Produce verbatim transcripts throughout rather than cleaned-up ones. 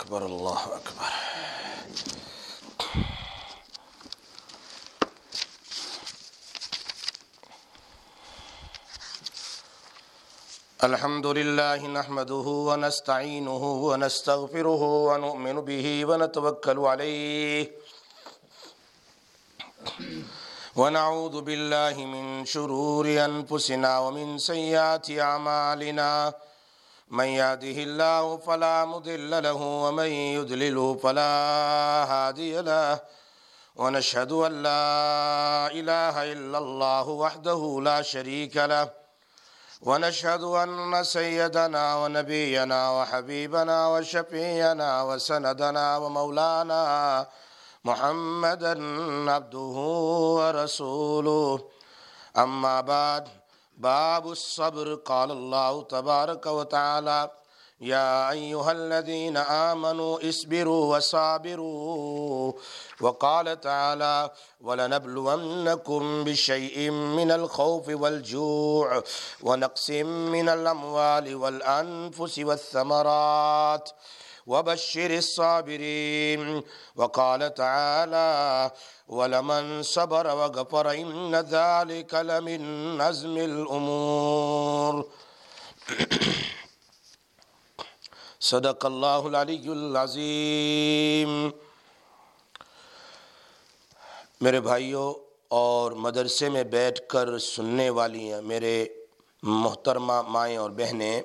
اکبر اللہ اکبر۔ الحمد للہ نحمده ونستعینه ونستغفره ونؤمن به ونتوکل علیہ ونعوذ باللہ من شرور انفسنا ومن سیئات اعمالنا من يهده الله فلا مضل له ومن يضلل فلا هادي له ونشهد أن لا إله إلا الله وحده لا شريك له ونشهد أن سيدنا ونبينا وحبيبنا وشفيعنا وسندنا ومولانا محمدا عبده ورسوله أما بعد باب الصبر قال الله تبارك وتعالى يا أيها الذين آمنوا اصبروا وصابروا وقال تعالى ولنبلونكم بشيء من الخوف والجوع ونقص من الأموال والأنفس والثمرات وبشر الصابرين وقال تعالى ولمن صبر وغفر إن ذلك لمن عزم الأمور صدق اللہ العلی العظیم۔ میرے بھائیوں اور مدرسے میں بیٹھ کر سننے والی ہیں میرے محترمہ مائیں اور بہنیں،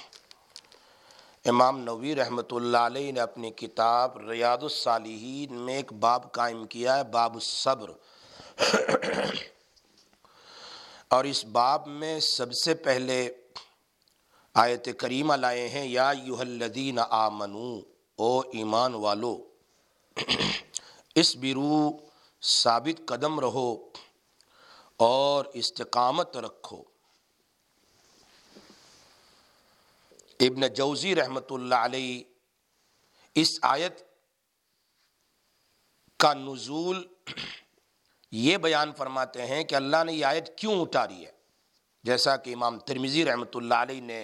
امام نووی رحمۃ اللہ علیہ نے اپنی کتاب ریاض الصالحین میں ایک باب قائم کیا ہے، باب الصبر، اور اس باب میں سب سے پہلے آیت کریمہ لائے ہیں یا ایھا الذین آمنو، او ایمان والو، اصبروا، ثابت قدم رہو اور استقامت رکھو۔ ابن جوزی رحمۃ اللہ علیہ اس آیت کا نزول یہ بیان فرماتے ہیں کہ اللہ نے یہ آیت کیوں اتاری ہے، جیسا کہ امام ترمذی رحمۃ اللہ علیہ نے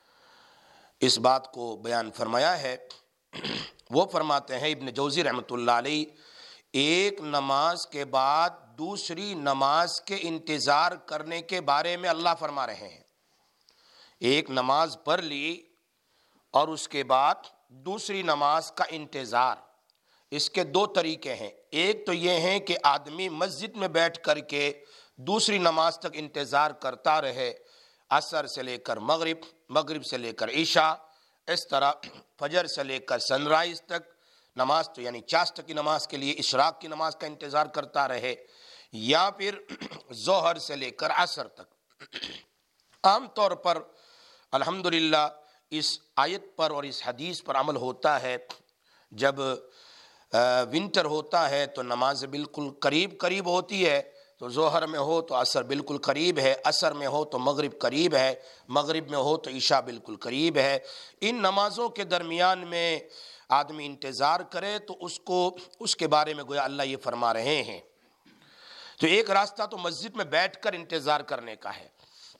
اس بات کو بیان فرمایا ہے۔ وہ فرماتے ہیں ابن جوزی رحمۃ اللہ علیہ، ایک نماز کے بعد دوسری نماز کے انتظار کرنے کے بارے میں اللہ فرما رہے ہیں۔ ایک نماز پڑھ لی اور اس کے بعد دوسری نماز کا انتظار، اس کے دو طریقے ہیں۔ ایک تو یہ ہے کہ آدمی مسجد میں بیٹھ کر کے دوسری نماز تک انتظار کرتا رہے، عصر سے لے کر مغرب، مغرب سے لے کر عشاء، اس طرح فجر سے لے کر سن رائز تک نماز، تو یعنی چاشت کی نماز کے لیے اشراق کی نماز کا انتظار کرتا رہے، یا پھر ظہر سے لے کر عصر تک۔ عام طور پر الحمدللہ اس آیت پر اور اس حدیث پر عمل ہوتا ہے۔ جب ونٹر ہوتا ہے تو نماز بالکل قریب قریب ہوتی ہے، تو ظہر میں ہو تو عصر بالکل قریب ہے، عصر میں ہو تو مغرب قریب ہے، مغرب میں ہو تو عشاء بالکل قریب ہے۔ ان نمازوں کے درمیان میں آدمی انتظار کرے تو اس کو اس کے بارے میں گویا اللہ یہ فرما رہے ہیں۔ تو ایک راستہ تو مسجد میں بیٹھ کر انتظار کرنے کا ہے۔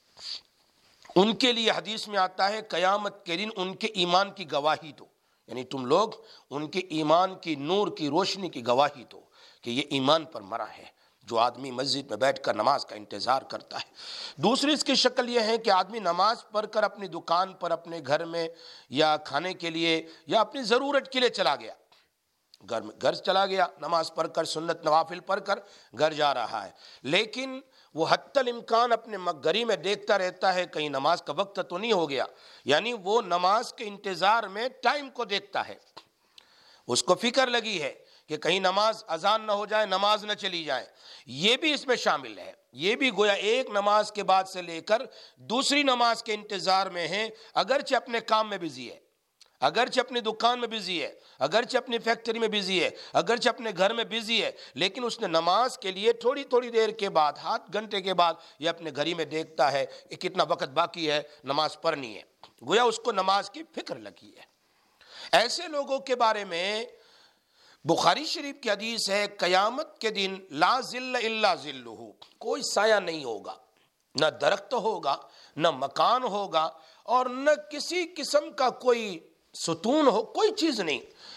ان کے لیے حدیث میں آتا ہے قیامت کے دن ان کے ایمان کی گواہی دو، یعنی تم لوگ ان کے ایمان کی نور کی روشنی کی گواہی دو کہ یہ ایمان پر مرا ہے جو آدمی مسجد میں بیٹھ کر نماز کا انتظار کرتا ہے۔ دوسری اس کی شکل یہ ہے کہ آدمی نماز پڑھ کر اپنی دکان پر، اپنے گھر میں، یا کھانے کے لیے یا اپنی ضرورت کے لیے چلا گیا، گھر میں گھر چلا گیا، نماز پڑھ کر، سنت نوافل پڑھ کر گھر جا رہا ہے، لیکن وہ حتی الامکان اپنے گھری میں دیکھتا رہتا ہے کہیں نماز کا وقت تو نہیں ہو گیا، یعنی وہ نماز کے انتظار میں ٹائم کو دیکھتا ہے، اس کو فکر لگی ہے کہ کہیں نماز اذان نہ ہو جائے، نماز نہ چلی جائے۔ یہ بھی اس میں شامل ہے، یہ بھی گویا ایک نماز کے بعد سے لے کر دوسری نماز کے انتظار میں ہے، اگرچہ اپنے کام میں بزی ہے، اگرچہ اپنی دکان میں بزی ہے، اگرچہ اپنی فیکٹری میں بزی ہے، اگرچہ اپنے گھر میں بزی ہے، لیکن اس نے نماز کے لیے تھوڑی تھوڑی دیر کے بعد، ہاتھ گھنٹے کے بعد یہ اپنے گھڑی میں دیکھتا ہے کہ کتنا وقت باقی ہے، نماز پڑھنی ہے، گویا اس کو نماز کی فکر لگی ہے۔ ایسے لوگوں کے بارے میں بخاری شریف کی حدیث ہے، قیامت کے دن لا ظل الا ظلہ، کوئی سایہ نہیں ہوگا، نہ درخت ہوگا، نہ مکان ہوگا، اور نہ کسی قسم کا کوئی ستون ہو، کوئی چیز نہیں،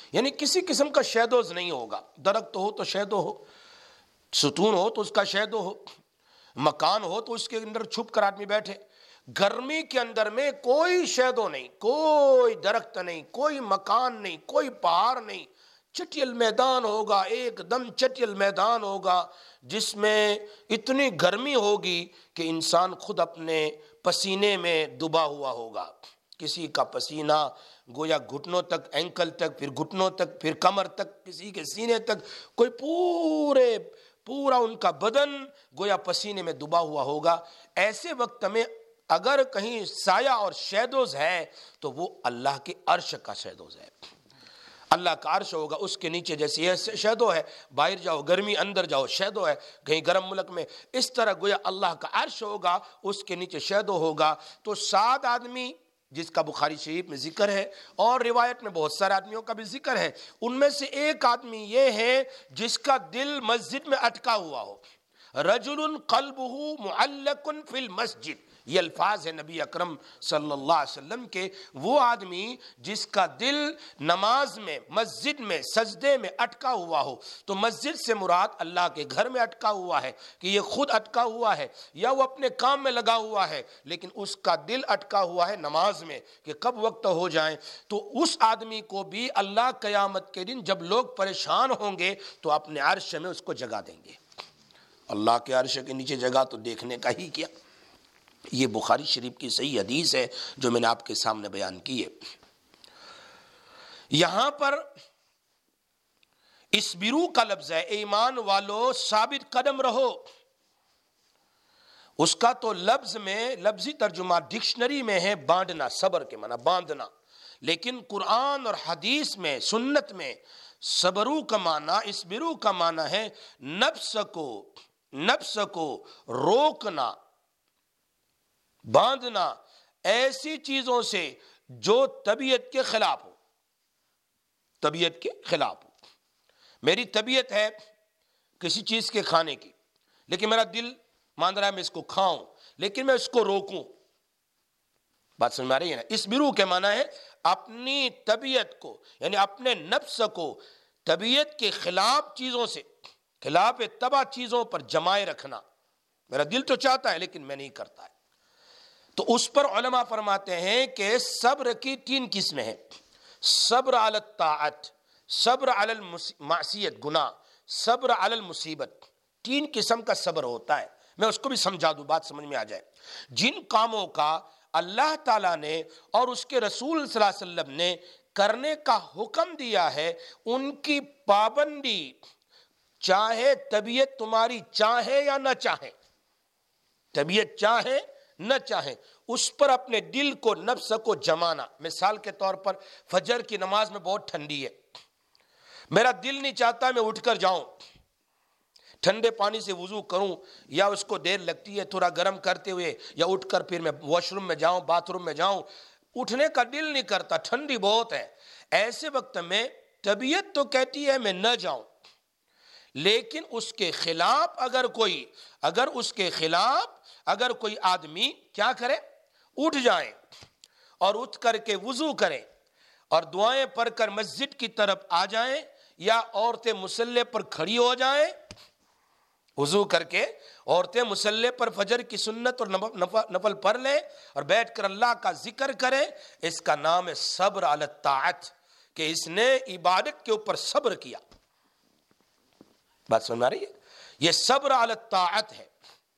یعنی کسی قسم کا شیدوز نہیں ہوگا. درخت ہو تو شیدو ہو، ستون ہو تو اس کا شیدو ہو، مکان ہو تو اس کے اندر چھپ کر آدمی بیٹھے. گرمی کے اندر میں کوئی شیدو نہیں، کوئی درخت نہیں، کوئی مکان نہیں، کوئی پہاڑ نہیں. چٹیل میدان ہوگا، ایک دم چٹیل میدان ہوگا جس میں اتنی گرمی ہوگی کہ انسان خود اپنے پسینے میں ڈوبا ہوا ہوگا. کسی کا پسینہ گویا گھٹنوں تک، اینکل تک، پھر گھٹنوں تک، پھر کمر تک، کسی کے سینے تک، کوئی پورے پورا ان کا بدن گویا پسینے میں ڈوبا ہوا ہوگا. ایسے وقت میں اگر کہیں سایہ اور شیدوز ہے تو وہ اللہ کے عرش کا شیدوز ہے. اللہ کا عرش ہوگا، اس کے نیچے جیسے یہ شیدو ہے، باہر جاؤ گرمی، اندر جاؤ شیدو ہے، کہیں گرم ملک میں اس طرح گویا اللہ کا عرش ہوگا، اس کے نیچے شیدو ہوگا. تو سات آدمی جس کا بخاری شریف میں ذکر ہے اور روایت میں بہت سارے آدمیوں کا بھی ذکر ہے، ان میں سے ایک آدمی یہ ہے جس کا دل مسجد میں اٹکا ہوا ہو. رجل قلبہ معلق فی المسجد، یہ الفاظ ہے نبی اکرم صلی اللہ علیہ وسلم کے. وہ آدمی جس کا دل نماز میں، مسجد میں، سجدے میں اٹکا ہوا ہو. تو مسجد سے مراد اللہ کے گھر میں اٹکا ہوا ہے کہ یہ خود اٹکا ہوا ہے، یا وہ اپنے کام میں لگا ہوا ہے لیکن اس کا دل اٹکا ہوا ہے نماز میں کہ کب وقت ہو جائیں. تو اس آدمی کو بھی اللہ قیامت کے دن جب لوگ پریشان ہوں گے تو اپنے عرش میں اس کو جگہ دیں گے. اللہ کے عرش کے نیچے جگہ تو دیکھنے کا ہی کیا. یہ بخاری شریف کی صحیح حدیث ہے جو میں نے آپ کے سامنے بیان کی ہے. یہاں پر اسبرو کا لفظ ہے، ایمان والو ثابت قدم رہو. اس کا تو لفظ میں لفظی ترجمہ ڈکشنری میں ہے باندھنا، صبر کے معنی باندھنا، لیکن قرآن اور حدیث میں، سنت میں صبرو کا معنی، اسبرو کا معنی ہے نفس کو نفس کو روکنا، باندھنا ایسی چیزوں سے جو طبیعت کے خلاف ہو. طبیعت کے خلاف ہو. میری طبیعت ہے کسی چیز کے کھانے کی، لیکن میرا دل مان رہا ہے میں اس کو کھاؤں، لیکن میں اس کو روکوں. بات سمجھ میں آ رہی ہے نا؟ اسبرو کے معنی ہے اپنی طبیعت کو، یعنی اپنے نفس کو طبیعت کے خلاف چیزوں سے، خلاف طبع چیزوں پر جمائے رکھنا. میرا دل تو چاہتا ہے لیکن میں نہیں کرتا ہے. تو اس پر علماء فرماتے ہیں کہ صبر کی تین قسمیں ہیں. صبر علی الطاعت، صبر علی المعصیت گناہ، صبر علی المصیبت. تین قسم کا صبر ہوتا ہے. میں اس کو بھی سمجھا دوں، بات سمجھ میں آ جائے. جن کاموں کا اللہ تعالیٰ نے اور اس کے رسول صلی اللہ علیہ وسلم نے کرنے کا حکم دیا ہے، ان کی پابندی چاہے طبیعت تمہاری چاہے یا نہ چاہے، طبیعت چاہے نہ چاہے، اس پر اپنے دل کو، نفس کو جمانا. مثال کے طور پر فجر کی نماز میں بہت ٹھنڈی ہے، میرا دل نہیں چاہتا میں اٹھ کر جاؤں، ٹھنڈے پانی سے وضو کروں، یا اس کو دیر لگتی ہے تھوڑا گرم کرتے ہوئے، یا اٹھ کر پھر میں واش روم میں جاؤں، باتھ روم میں جاؤں، اٹھنے کا دل نہیں کرتا، ٹھنڈی بہت ہے. ایسے وقت میں طبیعت تو کہتی ہے میں نہ جاؤں، لیکن اس کے خلاف اگر کوئی اگر اس کے خلاف اگر کوئی آدمی کیا کرے، اٹھ جائیں اور اٹھ کر کے وضو کریں اور دعائیں پڑھ کر مسجد کی طرف آ جائیں، یا عورتیں مصلی پر کھڑی ہو جائیں، وضو کر کے عورتیں مصلی پر فجر کی سنت اور نفل پڑھ لیں اور بیٹھ کر اللہ کا ذکر کریں، اس کا نام ہے صبر علی الطاعت، کہ اس نے عبادت کے اوپر صبر کیا. بات سمجھ میں آ رہی ہے؟ یہ صبر علی الطاعت ہے.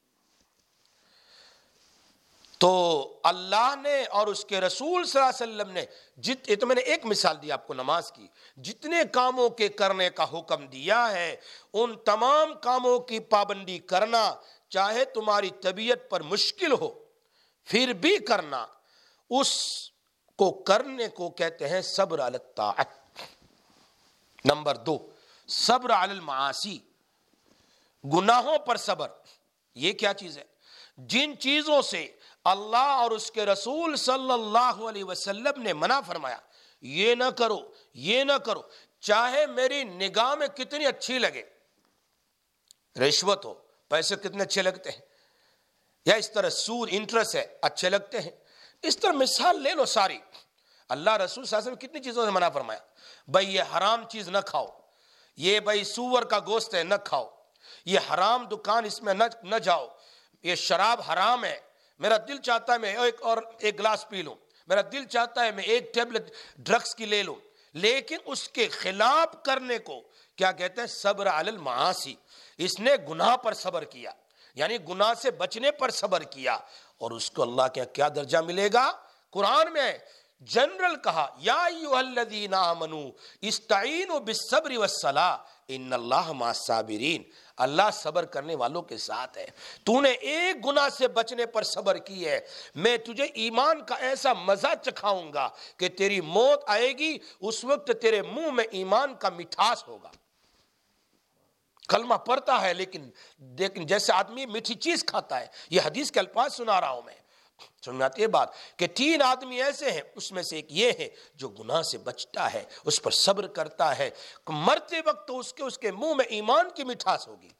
تو اللہ نے اور اس کے رسول صلی اللہ علیہ وسلم نے جت تو میں نے ایک مثال دی آپ کو نماز کی، جتنے کاموں کے کرنے کا حکم دیا ہے ان تمام کاموں کی پابندی کرنا، چاہے تمہاری طبیعت پر مشکل ہو پھر بھی کرنا، اس کو کرنے کو کہتے ہیں صبر علی الطاعت. نمبر دو، صبر علی المعاصی، گناہوں پر صبر. یہ کیا چیز ہے؟ جن چیزوں سے اللہ اور اس کے رسول صلی اللہ علیہ وسلم نے منع فرمایا، یہ نہ کرو، یہ نہ کرو، چاہے میری نگاہ میں کتنی اچھی لگے. رشوت ہو، پیسے کتنے اچھے لگتے ہیں، یا اس طرح سود، انٹرسٹ ہے، اچھے لگتے ہیں. اس طرح مثال لے لو ساری. اللہ رسول صلی اللہ علیہ وسلم کتنی چیزوں سے منع فرمایا. بھائی یہ حرام چیز نہ کھاؤ, یہ بھائی سور کا گوشت ہے نہ کھاؤ, یہ حرام دکان اس میں نہ جاؤ, یہ شراب حرام ہے, میرا دل چاہتا ہے میں ایک اور ایک گلاس پی لوں, میرا دل چاہتا ہے میں ایک ٹیبلٹ ڈرگس کی لے لوں. لیکن اس کے خلاف کرنے کو کیا کہتے ہیں؟ صبر علی المعاصی. اس نے گناہ پر صبر کیا, یعنی گناہ سے بچنے پر صبر کیا, اور اس کو اللہ کے کیا درجہ ملے گا؟ قرآن میں جنرل کہا یا ایھا الذین آمنوا استعینوا بالصبر والصلاۃ ان اللہ مع الصابرین. اللہ صبر کرنے والوں کے ساتھ ہے. تو نے ایک گناہ سے بچنے پر صبر کی ہے, میں تجھے ایمان کا ایسا مزہ چکھاؤں گا کہ تیری موت آئے گی, اس وقت تیرے منہ میں ایمان کا مٹھاس ہوگا. کلمہ پڑھتا ہے لیکن لیکن جیسے آدمی میٹھی چیز کھاتا ہے. یہ حدیث کے الفاظ سنا رہا ہوں میں. سمجھ آتی ہے بات کہ تین آدمی ایسے ہیں, اس میں سے ایک یہ ہے جو گناہ سے بچتا ہے, اس پر صبر کرتا ہے, مرتے وقت تو اس کے اس کے منہ میں ایمان کی مٹھاس ہوگی.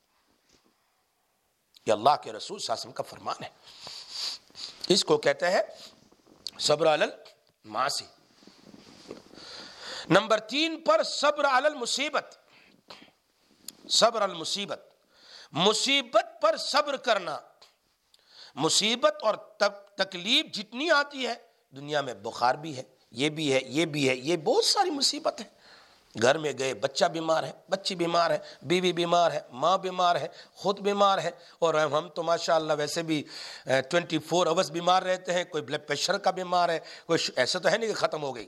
یہ اللہ کے رسول صلی اللہ علیہ وسلم کا فرمان ہے. اس کو کہتے ہیں صبر علی المعاصی. نمبر تین پر صبر علی المصیبت. صبر علی المصیبت, مصیبت پر صبر کرنا. مصیبت اور تکلیف جتنی آتی ہے, دنیا میں بخار بھی ہے, یہ بھی ہے, یہ بھی ہے, یہ بہت ساری مصیبت ہے. گھر میں گئے, بچہ بیمار ہے, بچی بیمار ہے, بیوی بیمار ہے, ماں بیمار ہے, خود بیمار ہے, اور ہم تو ماشاءاللہ ویسے بھی ٹوینٹی فور آورس بیمار رہتے ہیں. کوئی بلڈ پریشر کا بیمار ہے, کوئی ایسا تو ہے نہیں کہ ختم ہو گئی.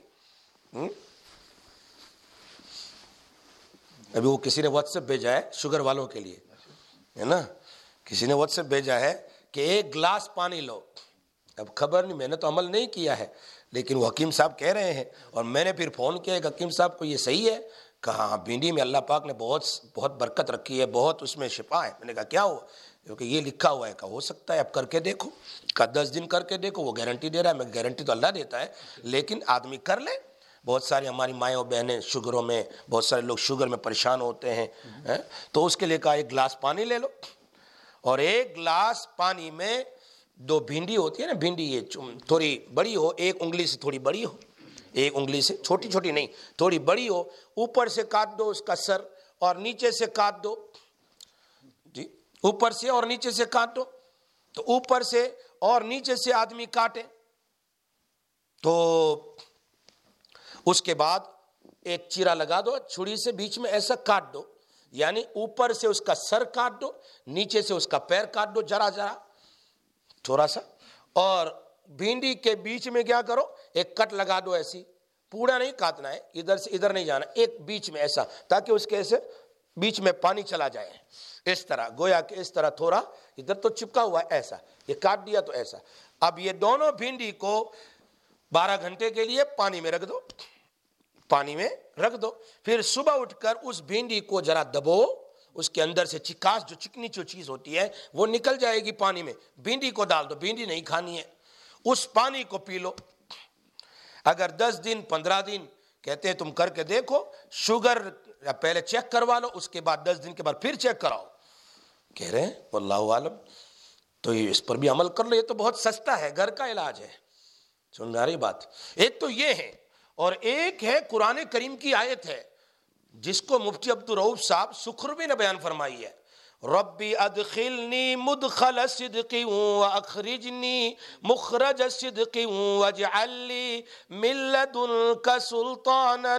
ابھی وہ کسی نے واٹس ایپ بھیجا ہے شوگر والوں کے لیے, ہے نا, کسی نے واٹس ایپ بھیجا ہے کہ ایک گلاس پانی لو. اب خبر نہیں, میں نے تو عمل نہیں کیا ہے, لیکن وہ حکیم صاحب کہہ رہے ہیں, اور میں نے پھر فون کیا کہ حکیم صاحب کو یہ صحیح ہے؟ کہا ہاں, بھنڈی میں اللہ پاک نے بہت بہت برکت رکھی ہے, بہت اس میں شفا ہے. میں نے کہا کیا ہوا؟ کیونکہ یہ لکھا ہوا ہے. کہا ہو سکتا ہے, اب کر کے دیکھو. کہا دس دن کر کے دیکھو, وہ گارنٹی دے رہا ہے. میں گارنٹی تو اللہ دیتا ہے, لیکن آدمی کر لے. بہت ساری ہماری مائیں و بہنیں شوگروں میں, بہت سارے لوگ شوگر میں پریشان ہوتے ہیں, تو اس کے لیے کہا ایک گلاس پانی لے لو, اور ایک گلاس پانی میں دو بھنڈی ہوتی ہے نا, بھنڈی یہ تھوڑی بڑی ہو, ایک انگلی سے تھوڑی بڑی ہو, ایک انگلی سے چھوٹی چھوٹی نہیں, تھوڑی بڑی ہو, اوپر سے کاٹ دو اس کا سر, اور نیچے سے کاٹ دو, جی اوپر سے اور نیچے سے کاٹ دو. تو اوپر سے اور نیچے سے آدمی کاٹے, تو اس کے بعد ایک چیرا لگا دو چھری سے, بیچ میں ایسا کاٹ دو, یعنی اوپر سے اس کا سر کاٹ دو, نیچے سے اس کا پیر کاٹ دو ذرا ذرا تھوڑا سا, اور بھنڈی کے بیچ میں کیا کرو, ایک کٹ لگا دو. ایسی پورا نہیں کاٹنا ہے, ادھر سے ادھر نہیں جانا, ایک بیچ میں ایسا, تاکہ اس کے ایسے بیچ میں پانی چلا جائے. اس طرح گویا کہ اس طرح تھوڑا ادھر تو چپکا ہوا ہے, ایسا یہ کاٹ دیا تو ایسا. اب یہ دونوں بھنڈی کو بارہ گھنٹے کے لیے پانی میں رکھ دو, پانی میں رکھ دو. پھر صبح اٹھ کر اس بھنڈی کو ذرا دبو, اس کے اندر سے چکاس جو چکنی جو چیز ہوتی ہے وہ نکل جائے گی پانی میں. بھنڈی کو ڈال دو, بھنڈی نہیں کھانی ہے, اس پانی کو پی لو. اگر دس دن پندرہ دن کہتے ہیں تم کر کے دیکھو, شوگر پہلے چیک کروا لو, اس کے بعد دس دن کے بعد پھر چیک کراؤ. کہہ رہے ہیں واللہ عالم, تو اس پر بھی عمل کر لو, یہ تو بہت سستا ہے, گھر کا علاج ہے. سن رہی بات؟ ایک تو یہ ہے, اور ایک ہے قرآن کریم کی آیت ہے جس کو مفتی عبدالرؤف صاحب سکھروی نے بیان فرمائی ہے. ربی ادخلنی مدخل صدق واخرجنی مخرج صدق واجعل لی من لدنک سلطانا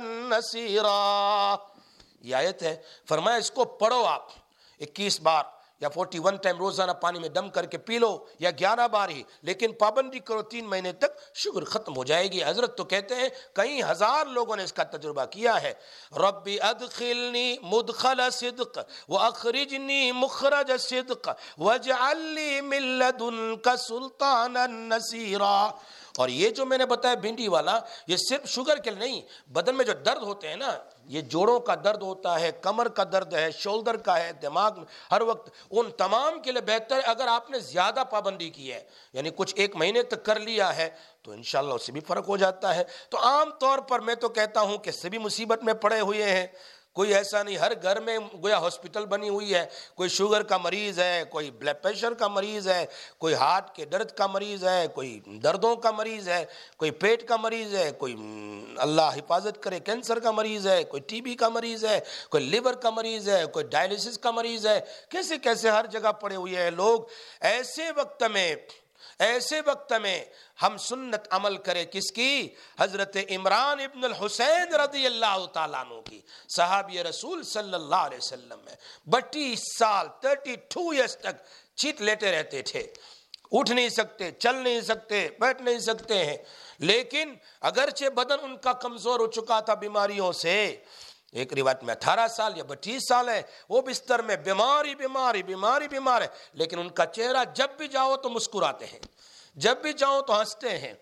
نصیرا. یہ آیت ہے. فرمایا اس کو پڑھو آپ اکیس بار یا فورٹی ون ٹائم روزانہ پانی میں دم کر کے پی لو, یا گیارہ بار ہی, لیکن پابندی کرو تین مہینے تک شوگر ختم ہو جائے گی. حضرت تو کہتے ہیں کئی ہزار لوگوں نے اس کا تجربہ کیا ہے. ربی ادخلنی مدخل صدق واخرجنی مخرج صدق واجعل لی من لدنک سلطانا نصیرا. اور یہ جو میں نے بتایا بھنڈی والا, یہ صرف شوگر کے لیے نہیں, بدن میں جو درد ہوتے ہیں نا, یہ جوڑوں کا درد ہوتا ہے, کمر کا درد ہے, شولڈر کا ہے, دماغ ہر وقت, ان تمام کے لیے بہتر ہے اگر آپ نے زیادہ پابندی کی ہے, یعنی کچھ ایک مہینے تک کر لیا ہے, تو انشاءاللہ اس سے بھی فرق ہو جاتا ہے. تو عام طور پر میں تو کہتا ہوں کہ سبھی مصیبت میں پڑے ہوئے ہیں, کوئی ایسا نہیں، ہر گھر میں گویا ہاسپٹل بنی ہوئی ہے، کوئی شوگر کا مریض ہے، کوئی بلڈ پریشر کا مریض ہے، کوئی ہارٹ کے درد کا مریض ہے، کوئی دردوں کا مریض ہے، کوئی پیٹ کا مریض ہے، کوئی اللہ حفاظت کرے کینسر کا مریض ہے، کوئی ٹی بی کا مریض ہے، کوئی لیور کا مریض ہے، کوئی ڈائلیسس کا مریض ہے، کیسے کیسے ہر جگہ پڑے ہوئے ہیں لوگ۔ ایسے وقت میں ایسے وقت میں ہم سنت عمل کرے کس کی؟ حضرت عمران ابن الحسین رضی اللہ تعالیٰ عنہ کی، صحابی رسول صلی اللہ علیہ وسلم میں بتیس سال تھرٹی ٹو ایئرس تک چیت لیٹے رہتے تھے، اٹھ نہیں سکتے، چل نہیں سکتے، بیٹھ نہیں سکتے ہیں، لیکن اگرچہ بدن ان کا کمزور ہو چکا تھا بیماریوں سے، ایک روایت میں اٹھارہ سال یا بتیس سال ہے، وہ بستر میں بیماری بیماری بیماری بیمار ہے، لیکن ان کا چہرہ جب بھی جاؤ تو مسکراتے ہیں، جب بھی جاؤ تو ہنستے ہیں۔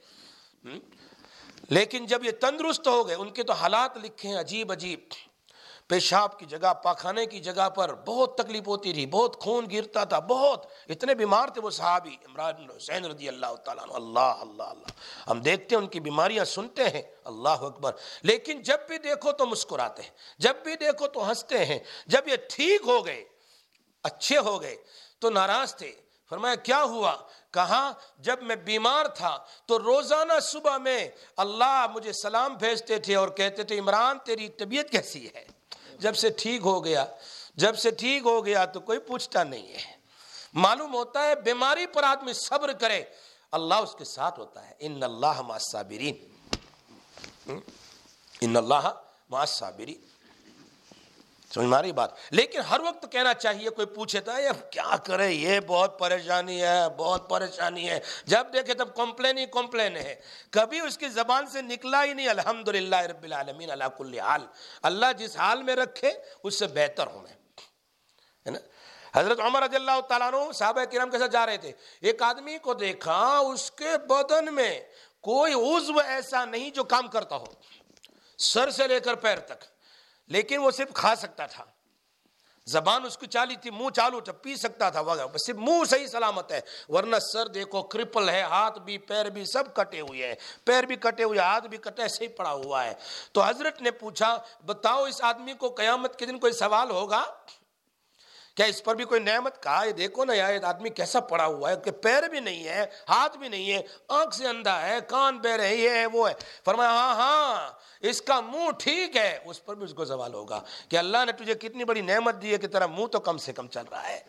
لیکن جب یہ تندرست ہو گئے، ان کے تو حالات لکھے ہیں عجیب عجیب، پیشاب کی جگہ، پاخانے کی جگہ پر بہت تکلیف ہوتی تھی، بہت خون گرتا تھا، بہت اتنے بیمار تھے وہ صحابی عمران بن حسین رضی اللہ تعالیٰ عنہ۔ اللہ اللہ اللہ، ہم دیکھتے ہیں ان کی بیماریاں، سنتے ہیں، اللہ اکبر، لیکن جب بھی دیکھو تو مسکراتے ہیں، جب بھی دیکھو تو ہنستے ہیں۔ جب یہ ٹھیک ہو گئے، اچھے ہو گئے، تو ناراض تھے۔ فرمایا کیا ہوا؟ کہا جب میں بیمار تھا تو روزانہ صبح میں اللہ مجھے سلام بھیجتے تھے اور کہتے تھے عمران تیری طبیعت کیسی ہے؟ جب سے ٹھیک ہو گیا جب سے ٹھیک ہو گیا تو کوئی پوچھتا نہیں ہے۔ معلوم ہوتا ہے بیماری پر آدمی صبر کرے، اللہ اس کے ساتھ ہوتا ہے۔ ان اللہ مع الصابرین، ان اللہ مع الصابرین، سمجھ ماری بات۔ لیکن ہر وقت کہنا چاہیے، کوئی پوچھے تو یہ کیا کرے، یہ بہت پریشانی ہے، بہت پریشانی ہے، جب دیکھے تب کمپلین ہی کمپلین ہے، کبھی اس کی زبان سے نکلا ہی نہیں الحمدللہ رب العالمین علی کل حال، اللہ جس حال میں رکھے اس سے بہتر ہوں میں، ہے نا۔ حضرت عمر رضی اللہ تعالیٰ عنہ صحابہ کرام کے ساتھ جا رہے تھے، ایک آدمی کو دیکھا اس کے بدن میں کوئی عضو ایسا نہیں جو کام کرتا ہو، سر سے لے کر پیر تک، لیکن وہ صرف کھا سکتا تھا، زبان اس کی چالی تھی، منہ چالو تھا، پی سکتا تھا وغیرہ، صرف منہ صحیح سلامت ہے، ورنہ سر دیکھو کرپل ہے، ہاتھ بھی پیر بھی سب کٹے ہوئے ہیں، پیر بھی کٹے ہوئے، ہاتھ بھی کٹے، ایسے ہی پڑا ہوا ہے۔ تو حضرت نے پوچھا بتاؤ اس آدمی کو قیامت کے دن کوئی سوال ہوگا کیا؟ اس پر بھی کوئی نعمت؟ کہا یہ دیکھو نا یار، آدمی کیسا پڑا ہوا ہے کہ پیر بھی نہیں ہے، ہاتھ بھی نہیں ہے، آنکھ سے اندھا ہے، کان بہرے ہیں، یہ ہے وہ ہے۔ فرمایا ہاں ہاں اس کا منہ ٹھیک ہے، اس پر بھی اس کو سوال ہوگا کہ اللہ نے تجھے کتنی بڑی نعمت دی ہے کہ تیرا منہ تو کم سے کم چل رہا ہے۔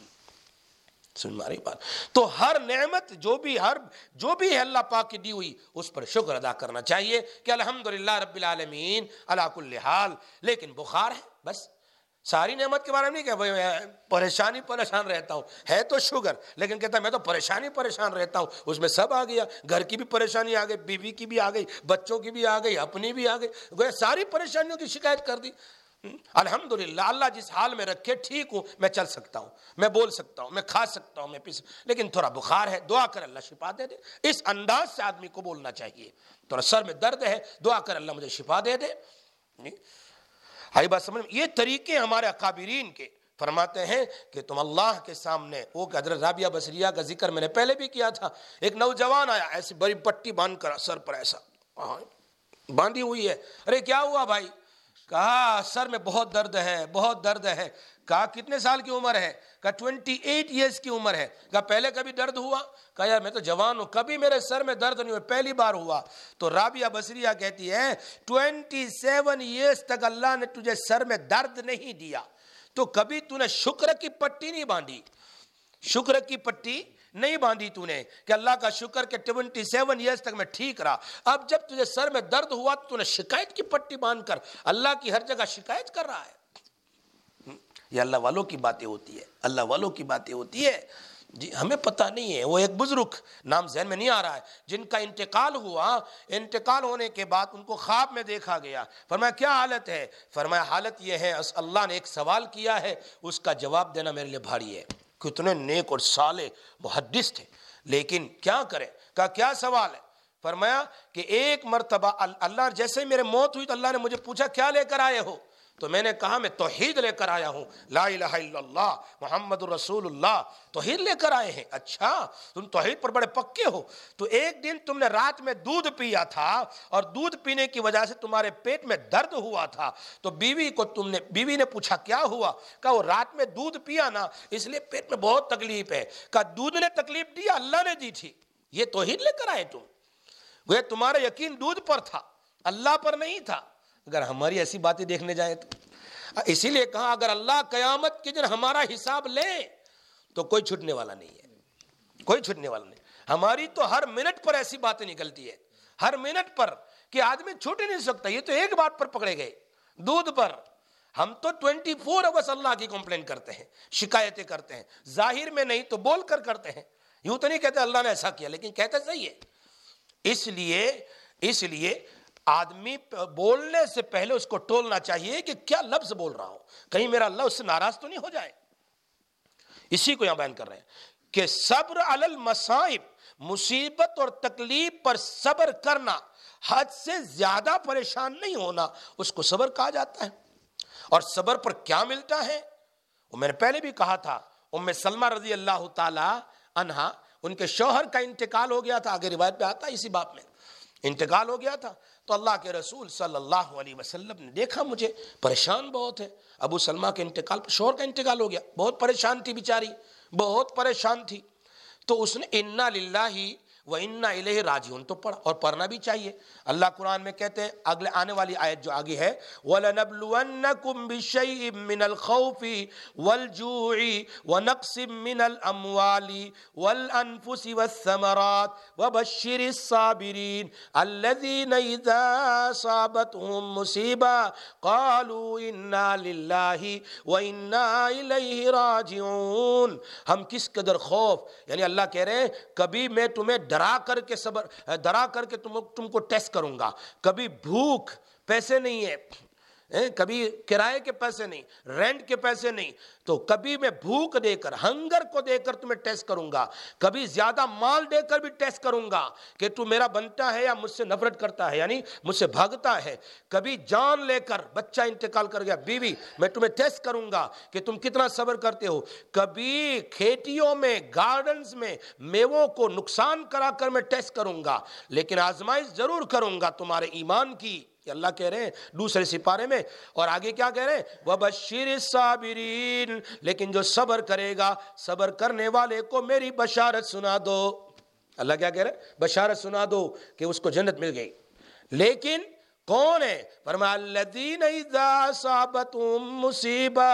سن ماری بات۔ تو ہر نعمت جو بھی ہر جو بھی ہے اللہ پاک کی دی ہوئی، اس پر شکر ادا کرنا چاہیے کہ الحمدللہ رب العالمین علی کل حال۔ لیکن بخار ہے، بس ساری نعمت کے بارے میں نہیں کہ بھائی میں پریشانی پریشان رہتا ہوں، ہے تو شوگر، لیکن کہتا ہے میں تو پریشانی پریشان رہتا ہوں، اس میں سب آ گیا، گھر کی بھی پریشانی آ گئی، بیوی کی بھی آ گئی، بچوں کی بھی آ گئی، اپنی بھی آ گئی، گویا ساری پریشانیوں کی شکایت کر دی۔ الحمدللہ اللہ جس حال میں رکھے، ٹھیک ہوں، میں چل سکتا ہوں، میں بول سکتا ہوں، میں کھا سکتا ہوں، میں پی سکتا ہوں، لیکن تھوڑا بخار ہے، دعا کر اللہ شفا دے دے۔ اس انداز سے آدمی کو بولنا چاہیے، تھوڑا سر میں درد ہے، دعا کر اللہ مجھے شفا دے دے۔ آئی بات سمجھ میں؟ یہ طریقے ہمارے اکابرین کے، فرماتے ہیں کہ تم اللہ کے سامنے، وہ حضرت رابعہ بصریہ کا ذکر میں نے پہلے بھی کیا تھا، ایک نوجوان آیا ایسی بڑی پٹی باندھ کر سر پر ایسا باندھی ہوئی ہے، ارے کیا ہوا بھائی؟ کہا سر میں بہت درد ہے، بہت درد ہے۔ کہا کتنے سال کی عمر ہے؟ کہا ٹوینٹی ایٹ ایئرس کی عمر ہے۔ کہا پہلے کبھی درد ہوا؟ کہا یار میں تو جوان ہوں، کبھی میرے سر میں درد نہیں ہوا، پہلی بار ہوا۔ تو رابعہ بصریہ کہتی ہے ٹوینٹی سیون ایئرس تک اللہ نے تجھے سر میں درد نہیں دیا، تو کبھی تو نے شکر کی پٹی نہیں باندھی، شکر کی پٹی نہیں باندھی تو نے کہ اللہ کا شکر کہ ٹوینٹی سیون ایئرس تک میں ٹھیک رہا۔ اب جب تجھے سر میں درد ہوا تو نے شکایت کی پٹی باندھ کر اللہ کی ہر جگہ شکایت کر رہا ہے۔ یہ اللہ والوں کی باتیں ہوتی ہے، اللہ والوں کی باتیں ہوتی ہے جی، ہمیں پتہ نہیں ہے۔ وہ ایک بزرگ، نام ذہن میں نہیں آ رہا ہے، جن کا انتقال ہوا، انتقال ہونے کے بعد ان کو خواب میں دیکھا گیا۔ فرمایا کیا حالت ہے؟ فرمایا حالت یہ ہے اللہ نے ایک سوال کیا ہے، اس کا جواب دینا میرے لیے بھاری ہے۔ کتنے نیک اور صالح محدث تھے، لیکن کیا کریں؟ کہا کیا سوال ہے؟ فرمایا کہ ایک مرتبہ اللہ جیسے میرے موت ہوئی تو اللہ نے مجھے پوچھا کیا لے کر آئے ہو، تو میں نے کہا میں توحید لے کر آیا ہوں، لا الہ الا اللہ محمد الرسول اللہ، توحید لے کر آئے ہیں۔ اچھا تم توحید پر بڑے پکے ہو، تو ایک دن تم نے رات میں دودھ پیا تھا اور دودھ پینے کی وجہ سے تمہارے پیٹ میں درد ہوا تھا، تو بیوی کو تم نے بیوی نے پوچھا کیا ہوا، کہا وہ رات میں دودھ پیا نا اس لیے پیٹ میں بہت تکلیف ہے، کہا دودھ نے تکلیف دی اللہ نے دی تھی، یہ توحید لے کر آئے تم، وہ تمہارا یقین دودھ پر تھا اللہ پر نہیں تھا۔ اگر ہماری ایسی باتیں دیکھنے جائیں تو اسی لیے کہا اگر اللہ قیامت کے دن ہمارا حساب لے تو کوئی چھٹنے والا نہیں ہے، کوئی چھٹنے والا نہیں۔ ہماری تو ہر منٹ پر ایسی باتیں نکلتی ہے، ہر منٹ پر کہ آدمی چھوٹ ہی نہیں سکتا۔ یہ تو ایک بات پر پکڑے گئے، دودھ پر۔ ہم تو ٹوینٹی فور آورس اللہ کی کمپلین کرتے ہیں، شکایتیں کرتے ہیں، ظاہر میں نہیں تو بول کر کرتے ہیں، یوں تو نہیں کہتے اللہ نے ایسا کیا، لیکن کہتے صحیح ہے۔ اس لیے اس لیے آدمی بولنے سے پہلے اس کو ٹولنا چاہیے کہ کیا لفظ بول رہا ہوں، کہیں میرا اللہ اس سے ناراض تو نہیں ہو جائے۔ اسی کو یہاں بیان کر رہے ہیں کہ صبر علی المصائب، مصیبت اور تکلیف پر صبر کرنا، حد سے زیادہ پریشان نہیں ہونا، اس کو صبر کہا جاتا ہے۔ اور صبر پر کیا ملتا ہے وہ میں نے پہلے بھی کہا تھا۔ ام سلمہ رضی اللہ تعالی عنہا، ان کے شوہر کا انتقال ہو گیا تھا، آگے روایت پہ آتا ہے اسی باب میں، انتقال ہو گیا تھا تو اللہ کے رسول صلی اللہ علیہ وسلم نے دیکھا مجھے پریشان بہت ہے، ابو سلمہ کے انتقال پر، شوہر کا انتقال ہو گیا، بہت پریشان تھی بیچاری، بہت پریشان تھی، تو اس نے انا للہ وَإِنَّا إِلَيْهِ رَاجِعُونَ تو پڑھا، اور پڑھنا بھی چاہیے۔ اللہ قرآن میں کہتے ہیں، اگلے آنے والی آیت جو آگے ہے وَلَنَبْلُوَنَّكُمْ بِشَيْءٍ مِّنَ الْخَوْفِ وَالْجُوعِ وَنَقْصٍ مِّنَ الْأَمْوَالِ وَالْأَنفُسِ وَالثَّمَرَاتِ وَبَشِّرِ الصَّابِرِينَ الَّذِينَ إِذَا أَصَابَتْهُم مُّصِيبَةٌ قَالُوا إِنَّا لِلَّهِ وَإِنَّا إِلَيْهِ رَاجِعُونَ۔ ہم کس قدر خوف، یعنی اللہ کہہ رہے ہیں کبھی میں تمہیں ڈرا کر کے صبر ڈرا کر کے تم تم کو ٹیسٹ کروں گا، کبھی بھوک، پیسے نہیں ہے، کبھی کرائے کے پیسے نہیں، رینٹ کے پیسے نہیں، تو کبھی میں بھوک دے کر، ہنگر کو دے کر تمہیں ٹیسٹ کروں گا، کبھی زیادہ مال دے کر بھی ٹیسٹ کروں گا کہ تو میرا بنتا ہے یا مجھ سے نفرت کرتا ہے، یعنی مجھ سے بھاگتا ہے، کبھی جان لے کر، بچہ انتقال کر گیا، بیوی، میں تمہیں ٹیسٹ کروں گا کہ تم کتنا صبر کرتے ہو، کبھی کھیتیوں میں، گارڈنز میں میووں کو نقصان کرا کر میں ٹیسٹ کروں گا، لیکن آزمائش ضرور کروں گا تمہارے ایمان کی۔ کہ اللہ کہہ رہے ہیں دوسرے سپارے میں، اور آگے کیا کہہ رہے ہیں وَبَشِّرِ الصَّابِرِينَ، لیکن جو صبر کرے گا، صبر کرنے والے کو میری بشارت سنا دو۔ اللہ کیا کہہ رہے ہیں؟ بشارت سنا دو کہ اس کو جنت مل گئی۔ لیکن کون ہے؟ فرمایا الذین اذا اصابتهم مصیبہ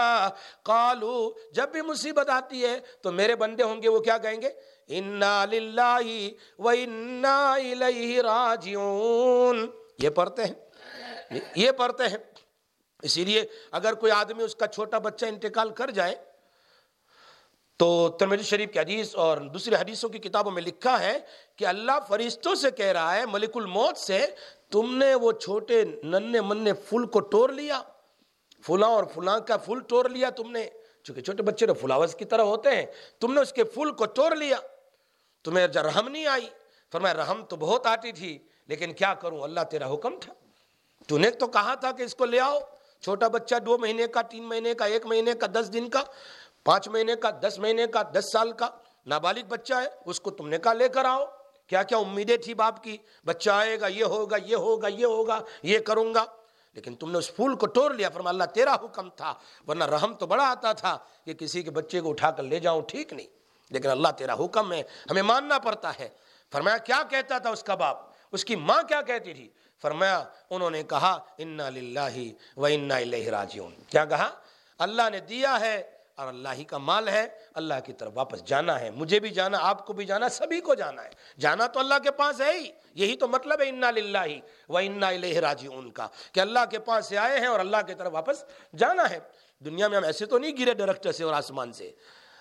قالوا، جب بھی مصیبت آتی ہے تو میرے بندے ہوں گے وہ کیا کہیں گے؟ انا للہ و انا الیہ راجعون۔ یہ پڑھتے ہیں، یہ پڑھتے ہیں۔ اسی لیے اگر کوئی آدمی، اس کا چھوٹا بچہ انتقال کر جائے تو ترمذی شریف کی حدیث اور دوسری حدیثوں کی کتابوں میں لکھا ہے کہ اللہ فرشتوں سے کہہ رہا ہے، ملک الموت سے، تم نے وہ چھوٹے ننھے منھے پھول کو توڑ لیا، فلاں اور فلاں کا پھول توڑ لیا تم نے، چونکہ چھوٹے بچے تو فلاورز کی طرح ہوتے ہیں، تم نے اس کے پھول کو توڑ لیا، تمہیں رحم نہیں آئی۔ فرمایا رحم تو بہت آتی تھی، لیکن کیا کروں، اللہ تیرا حکم تھا، تو نے تو کہا تھا کہ اس کو لے آؤ، چھوٹا بچہ دو مہینے کا، تین مہینے کا، ایک مہینے کا، دس دن کا، پانچ مہینے کا، دس مہینے کا، دس سال کا نابالغ بچہ ہے، اس کو تم نے کہا لے کر آؤ۔ کیا کیا امیدیں تھی باپ کی، بچہ آئے گا، یہ ہوگا، یہ ہوگا، یہ ہوگا، یہ کروں گا، لیکن تم نے اس پھول کو توڑ لیا۔ فرمایا اللہ تیرا حکم تھا، ورنہ رحم تو بڑا آتا تھا کہ کسی کے بچے کو اٹھا کر لے جاؤں، ٹھیک نہیں، لیکن اللہ تیرا حکم ہے، ہمیں ماننا پڑتا ہے۔ فرمایا کیا کہتا تھا اس کا باپ، اس کی ماں کیا کہتی تھی؟ فرمایا انہوں نے کہا انا للہ و انا الیہ راجعون۔ کیا کہا؟ اللہ نے دیا ہے اور اللہ ہی کا مال ہے، اللہ کی طرف واپس جانا ہے، مجھے بھی جانا، آپ کو بھی جانا، سبھی کو جانا ہے، جانا تو اللہ کے پاس ہے ہی، یہی تو مطلب ہے انا للہ و انا الیہ راجعون کا، کہ اللہ کے پاس سے آئے ہیں اور اللہ کی طرف واپس جانا ہے۔ دنیا میں ہم ایسے تو نہیں گرے درخت سے اور آسمان سے،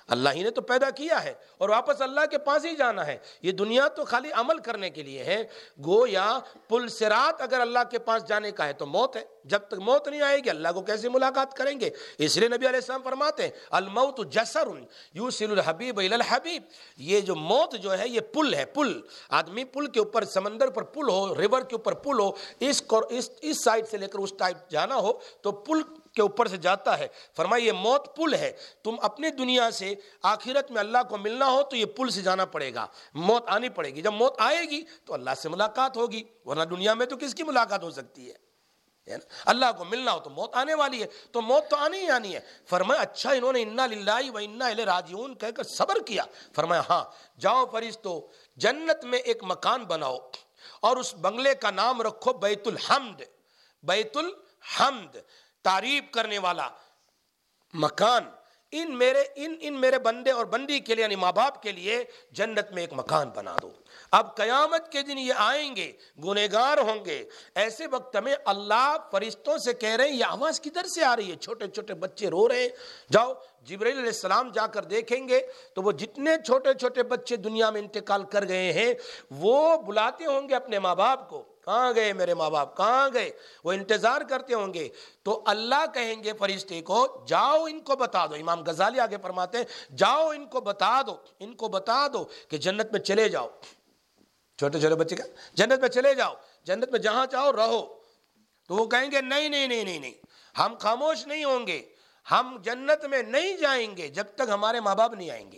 اللہ ہی نے تو پیدا کیا ہے اور واپس اللہ کے پاس ہی جانا ہے. یہ دنیا تو خالی عمل کرنے کے لیے ہے. گویا پل صراط اگر اللہ کے پاس جانے کا ہے تو موت ہے. جب تک موت نہیں آئے گی اللہ کو کیسے ملاقات کریں گے؟ اس لیے نبی علیہ السلام فرماتے ہیں الموت جسر یوصل الحبیب الی الحبیب. یہ جو موت جو ہے یہ پل ہے. پل آدمی پل کے اوپر، سمندر پر پل ہو، ریور کے اوپر پل ہو، اس اس اس سائڈ سے لے کر اس ٹائپ جانا ہو تو پل کے اوپر سے جاتا ہے. فرمایا یہ موت پل ہے. تم اپنی دنیا سے آخرت میں اللہ کو ملنا ہو تو یہ پل سے جانا پڑے گا. موت آنی پڑے گی. جب موت آئے گی تو اللہ سے ملاقات ہوگی، ورنہ دنیا میں تو کس کی ملاقات ہو سکتی ہے؟ اللہ کو ملنا ہو تو موت آنے والی ہے، تو موت تو آنی ہی آنی ہے. فرمایا اچھا انہوں نے انا للہ و انا الیہ راجعون کہہ کر صبر کیا. فرمایا ہاں جاؤ فرشتو جنت میں ایک مکان بناؤ اور اس بنگلے کا نام رکھو بیت الحمد. بیت الحمد تعریف کرنے والا مکان. ان میرے ان ان میرے بندے اور بندی کے لیے یعنی ماں باپ کے لیے جنت میں ایک مکان بنا دو. اب قیامت کے دن یہ آئیں گے، گنہگار ہوں گے. ایسے وقت میں اللہ فرشتوں سے کہہ رہے ہیں یہ آواز کدھر سے آ رہی ہے؟ چھوٹے چھوٹے بچے رو رہے ہیں. جاؤ جبرائیل علیہ السلام جا کر دیکھیں گے تو وہ جتنے چھوٹے چھوٹے بچے دنیا میں انتقال کر گئے ہیں وہ بلاتے ہوں گے اپنے ماں باپ کو، کہاں گئے میرے ماں باپ، کہاں گئے؟ وہ انتظار کرتے ہوں گے. تو اللہ کہیں گے فرشتے کو جاؤ ان کو بتا دو. امام غزالی آگے فرماتے ہیں جاؤ ان کو بتا دو ان کو بتا دو کہ جنت میں چلے جاؤ. چھوٹے چھوٹے بچے کا جنت میں چلے جاؤ، جنت میں جہاں چاہو رہو. تو وہ کہیں گے نہیں نہیں نہیں نہیں نہیں ہم خاموش نہیں ہوں گے، ہم جنت میں نہیں جائیں گے جب تک ہمارے ماں باپ نہیں آئیں گے.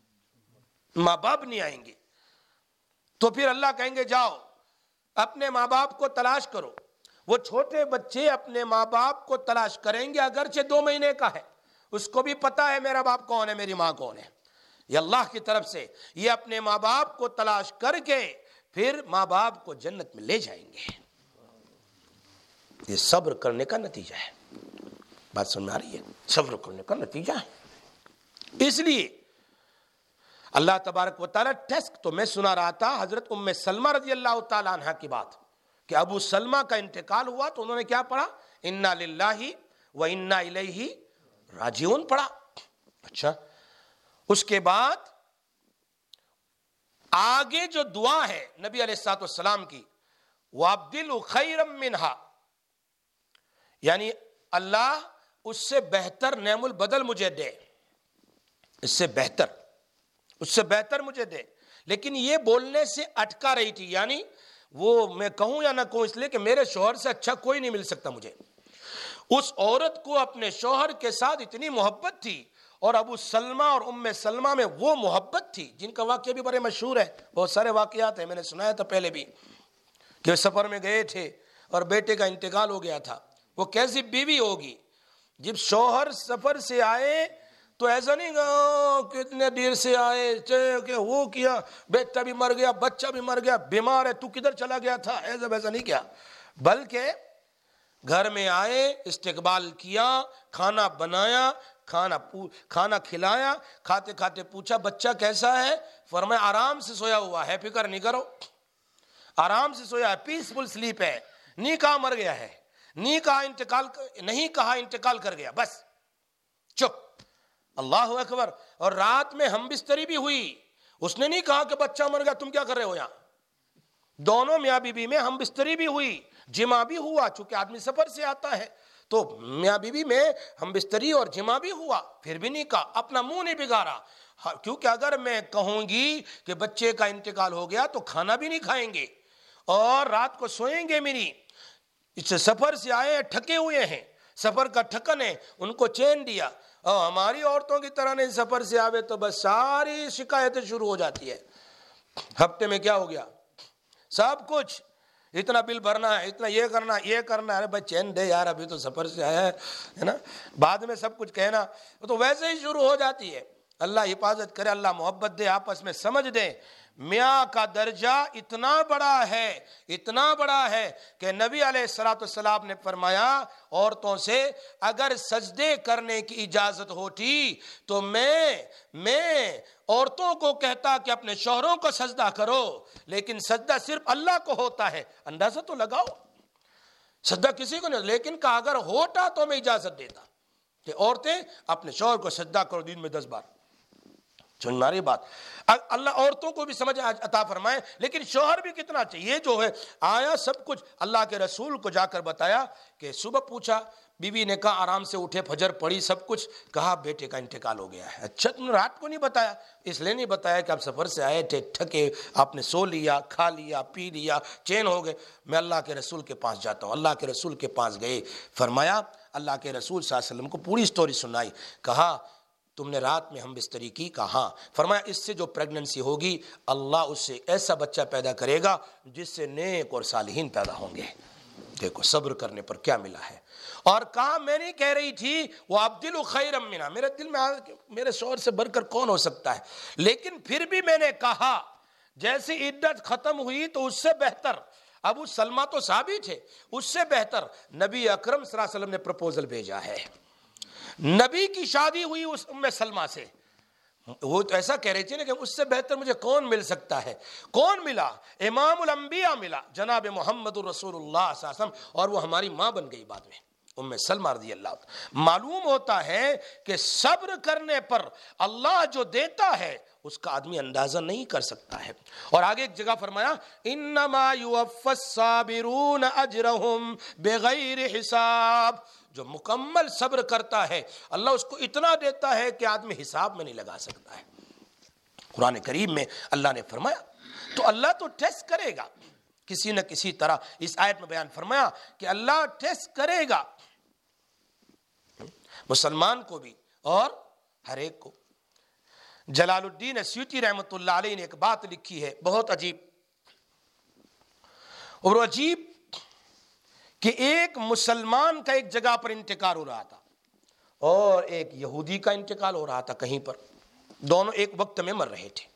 ماں باپ نہیں آئیں گے. تو پھر اللہ کہیں گے جاؤ اپنے ماں باپ کو تلاش کرو. وہ چھوٹے بچے اپنے ماں باپ کو تلاش کریں گے، اگرچہ دو مہینے کا ہے، اس کو بھی پتا ہے میرا باپ کون ہے، میری ماں کون ہے. یہ اللہ کی طرف سے یہ اپنے ماں باپ کو تلاش کر کے پھر ماں باپ کو جنت میں لے جائیں گے. یہ صبر کرنے کا نتیجہ ہے. بات سمجھ میں آ رہی ہے؟ صبر کرنے کا نتیجہ ہے. اس لیے اللہ تبارک و تعالیٰ ٹیسٹ. تو میں سنا رہا تھا حضرت ام سلمہ رضی اللہ تعالیٰ عنہ کی بات کہ ابو سلمہ کا انتقال ہوا تو انہوں نے کیا پڑھا؟ انا للہ و انا الیہ راجعون پڑھا. اچھا اس کے بعد آگے جو دعا ہے نبی علیہ الصلوۃ والسلام کی وَأَبْدِلْهُ خَيْرًا مِّنْهَا، یعنی اللہ اس سے بہتر نعم البدل مجھے دے، اس سے بہتر اس سے بہتر مجھے دے. لیکن یہ بولنے سے اٹکا رہی تھی، یعنی وہ میں کہوں یا نہ کہوں اس لیے کہ میرے شوہر سے اچھا کوئی نہیں مل سکتا مجھے. اس عورت کو اپنے شوہر کے ساتھ اتنی محبت تھی اور ابو سلمہ اور ام سلمہ میں وہ محبت تھی جن کا واقعہ بھی بڑے مشہور ہے. بہت سارے واقعات ہیں، میں نے سنایا تھا پہلے بھی کہ سفر میں گئے تھے اور بیٹے کا انتقال ہو گیا تھا. وہ کیسی بیوی ہوگی جب شوہر سفر سے آئے تو ایسا نہیں کہ کتنے دیر سے آئے کہ وہ کیا، بیٹا بھی مر گیا، بچہ بھی مر گیا، بیمار ہے، تو کدھر چلا گیا تھا، ایسا ویسا نہیں کیا. بلکہ گھر میں آئے، استقبال کیا، کھانا بنایا، کھانا کھانا کھلایا، کھاتے کھاتے پوچھا بچہ کیسا ہے؟ فرمایا آرام سے سویا ہوا ہے، فکر نہیں کرو، آرام سے سویا ہے، پیسفل سلیپ ہے. نہیں کہا مر گیا ہے، نہیں کہا انتقال نہیں کہا انتقال کر گیا، بس چپ. اللہ اکبر. اور رات میں ہم بستری بھی ہوئی، اس نے نہیں کہا کہ بچہ مر گیا تم کیا کر رہے ہو یہاں. دونوں میاں بیوی بی میں ہم بستری بھی ہوئی، جمع بھی ہوا، چونکہ آدمی سفر سے آتا ہے تو میاں بیوی بی میں ہم بستری اور جمع بھی ہوا. پھر بھی نہیں کہا، اپنا منہ نہیں بگاڑا. کیونکہ اگر میں کہوں گی کہ بچے کا انتقال ہو گیا تو کھانا بھی نہیں کھائیں گے اور رات کو سوئیں گے. میری اس سفر سے آئے تھکے ہوئے ہیں، سفر کا تھکن ہے، ان کو چین دیا. اور ہماری عورتوں کی طرح نہیں، سفر سے آوے تو بس ساری شکایتیں شروع ہو جاتی ہے. ہفتے میں کیا ہو گیا، سب کچھ، اتنا بل بھرنا ہے، اتنا یہ کرنا یہ کرنا ہے. ارے بھائی چین دے یار، ابھی تو سفر سے آیا ہے نا، بعد میں سب کچھ کہنا تو ویسے ہی شروع ہو جاتی ہے. اللہ حفاظت کرے، اللہ محبت دے، آپس میں سمجھ دے. میاں کا درجہ اتنا بڑا ہے اتنا بڑا ہے کہ نبی علیہ الصلوۃ والسلام نے فرمایا عورتوں سے اگر سجدے کرنے کی اجازت ہوتی تو میں میں عورتوں کو کہتا کہ اپنے شوہروں کو سجدہ کرو، لیکن سجدہ صرف اللہ کو ہوتا ہے. اندازہ تو لگاؤ، سجدہ کسی کو نہیں، لیکن کہا اگر ہوتا تو میں اجازت دیتا کہ عورتیں اپنے شوہر کو سجدہ کرو دن میں دس بار. سمجھ ماری بات. اللہ عورتوں کو بھی سمجھ عطا فرمائے, لیکن شوہر بھی کتنا چاہیے. جو ہے آیا سب کچھ اللہ کے رسول کو جا کر بتایا کہ صبح پوچھا, بیوی نے کہا آرام سے اٹھے, فجر پڑھی, سب کچھ کہا بیٹے کا انتقال ہو گیا ہے. اچھا تم نے رات کو نہیں بتایا؟ اس لیے نہیں بتایا کہ آپ سفر سے آئے تھے, تھکے, آپ نے سو لیا, کھا لیا, پی لیا, چین ہو گئے. میں اللہ کے رسول کے پاس جاتا ہوں. اللہ کے رسول کے پاس گئے, فرمایا اللہ کے رسول صلی اللہ علیہ وسلم کو پوری سٹوری سنائی. کہا تم نے رات میں ہم بستری کی؟ کہا ہاں. فرمایا اس سے جو پریگننسی ہوگی اللہ اس سے ایسا بچہ پیدا کرے گا جس سے نیک اور صالحین پیدا ہوں گے. دیکھو صبر کرنے پر کیا ملا ہے. اور کہا میں نہیں کہہ رہی تھی وہ عبدل خیر منا, میرے دل میں آ کہ میرے شوہر سے بڑھ کر کون ہو سکتا ہے, لیکن پھر بھی میں نے کہا جیسی عدت ختم ہوئی تو اس سے بہتر, ابو سلمہ تو صحابی تھے, اس سے بہتر نبی اکرم صلی اللہ علیہ وسلم نے پروپوزل بھیجا ہے. نبی کی شادی ہوئی اس ام سلمہ سے. وہ تو ایسا کہہ رہی تھی نا کہ اس سے بہتر مجھے کون مل سکتا ہے. کون ملا؟ امام الانبیاء ملا, جناب محمد الرسول اللہ صلی اللہ علیہ وسلم, اور وہ ہماری ماں بن گئی بعد میں, ام سلمہ رضی اللہ عنہ. معلوم ہوتا ہے کہ صبر کرنے پر اللہ جو دیتا ہے اس کا آدمی اندازہ نہیں کر سکتا ہے. اور آگے ایک جگہ فرمایا انما یوفی الصابرون اجرہم بغیر حساب. جو مکمل صبر کرتا ہے اللہ اس کو اتنا دیتا ہے کہ آدمی حساب میں نہیں لگا سکتا ہے. قرآن کریم میں اللہ نے فرمایا, تو اللہ تو ٹیسٹ کرے گا کسی نہ کسی طرح. اس آیت میں بیان فرمایا کہ اللہ ٹیسٹ کرے گا مسلمان کو بھی اور ہر ایک کو. جلال الدین سیوطی رحمۃ اللہ علیہ نے ایک بات لکھی ہے بہت عجیب, اور عجیب کہ ایک مسلمان کا ایک جگہ پر انتقال ہو رہا تھا اور ایک یہودی کا انتقال ہو رہا تھا کہیں پر, دونوں ایک وقت میں مر رہے تھے.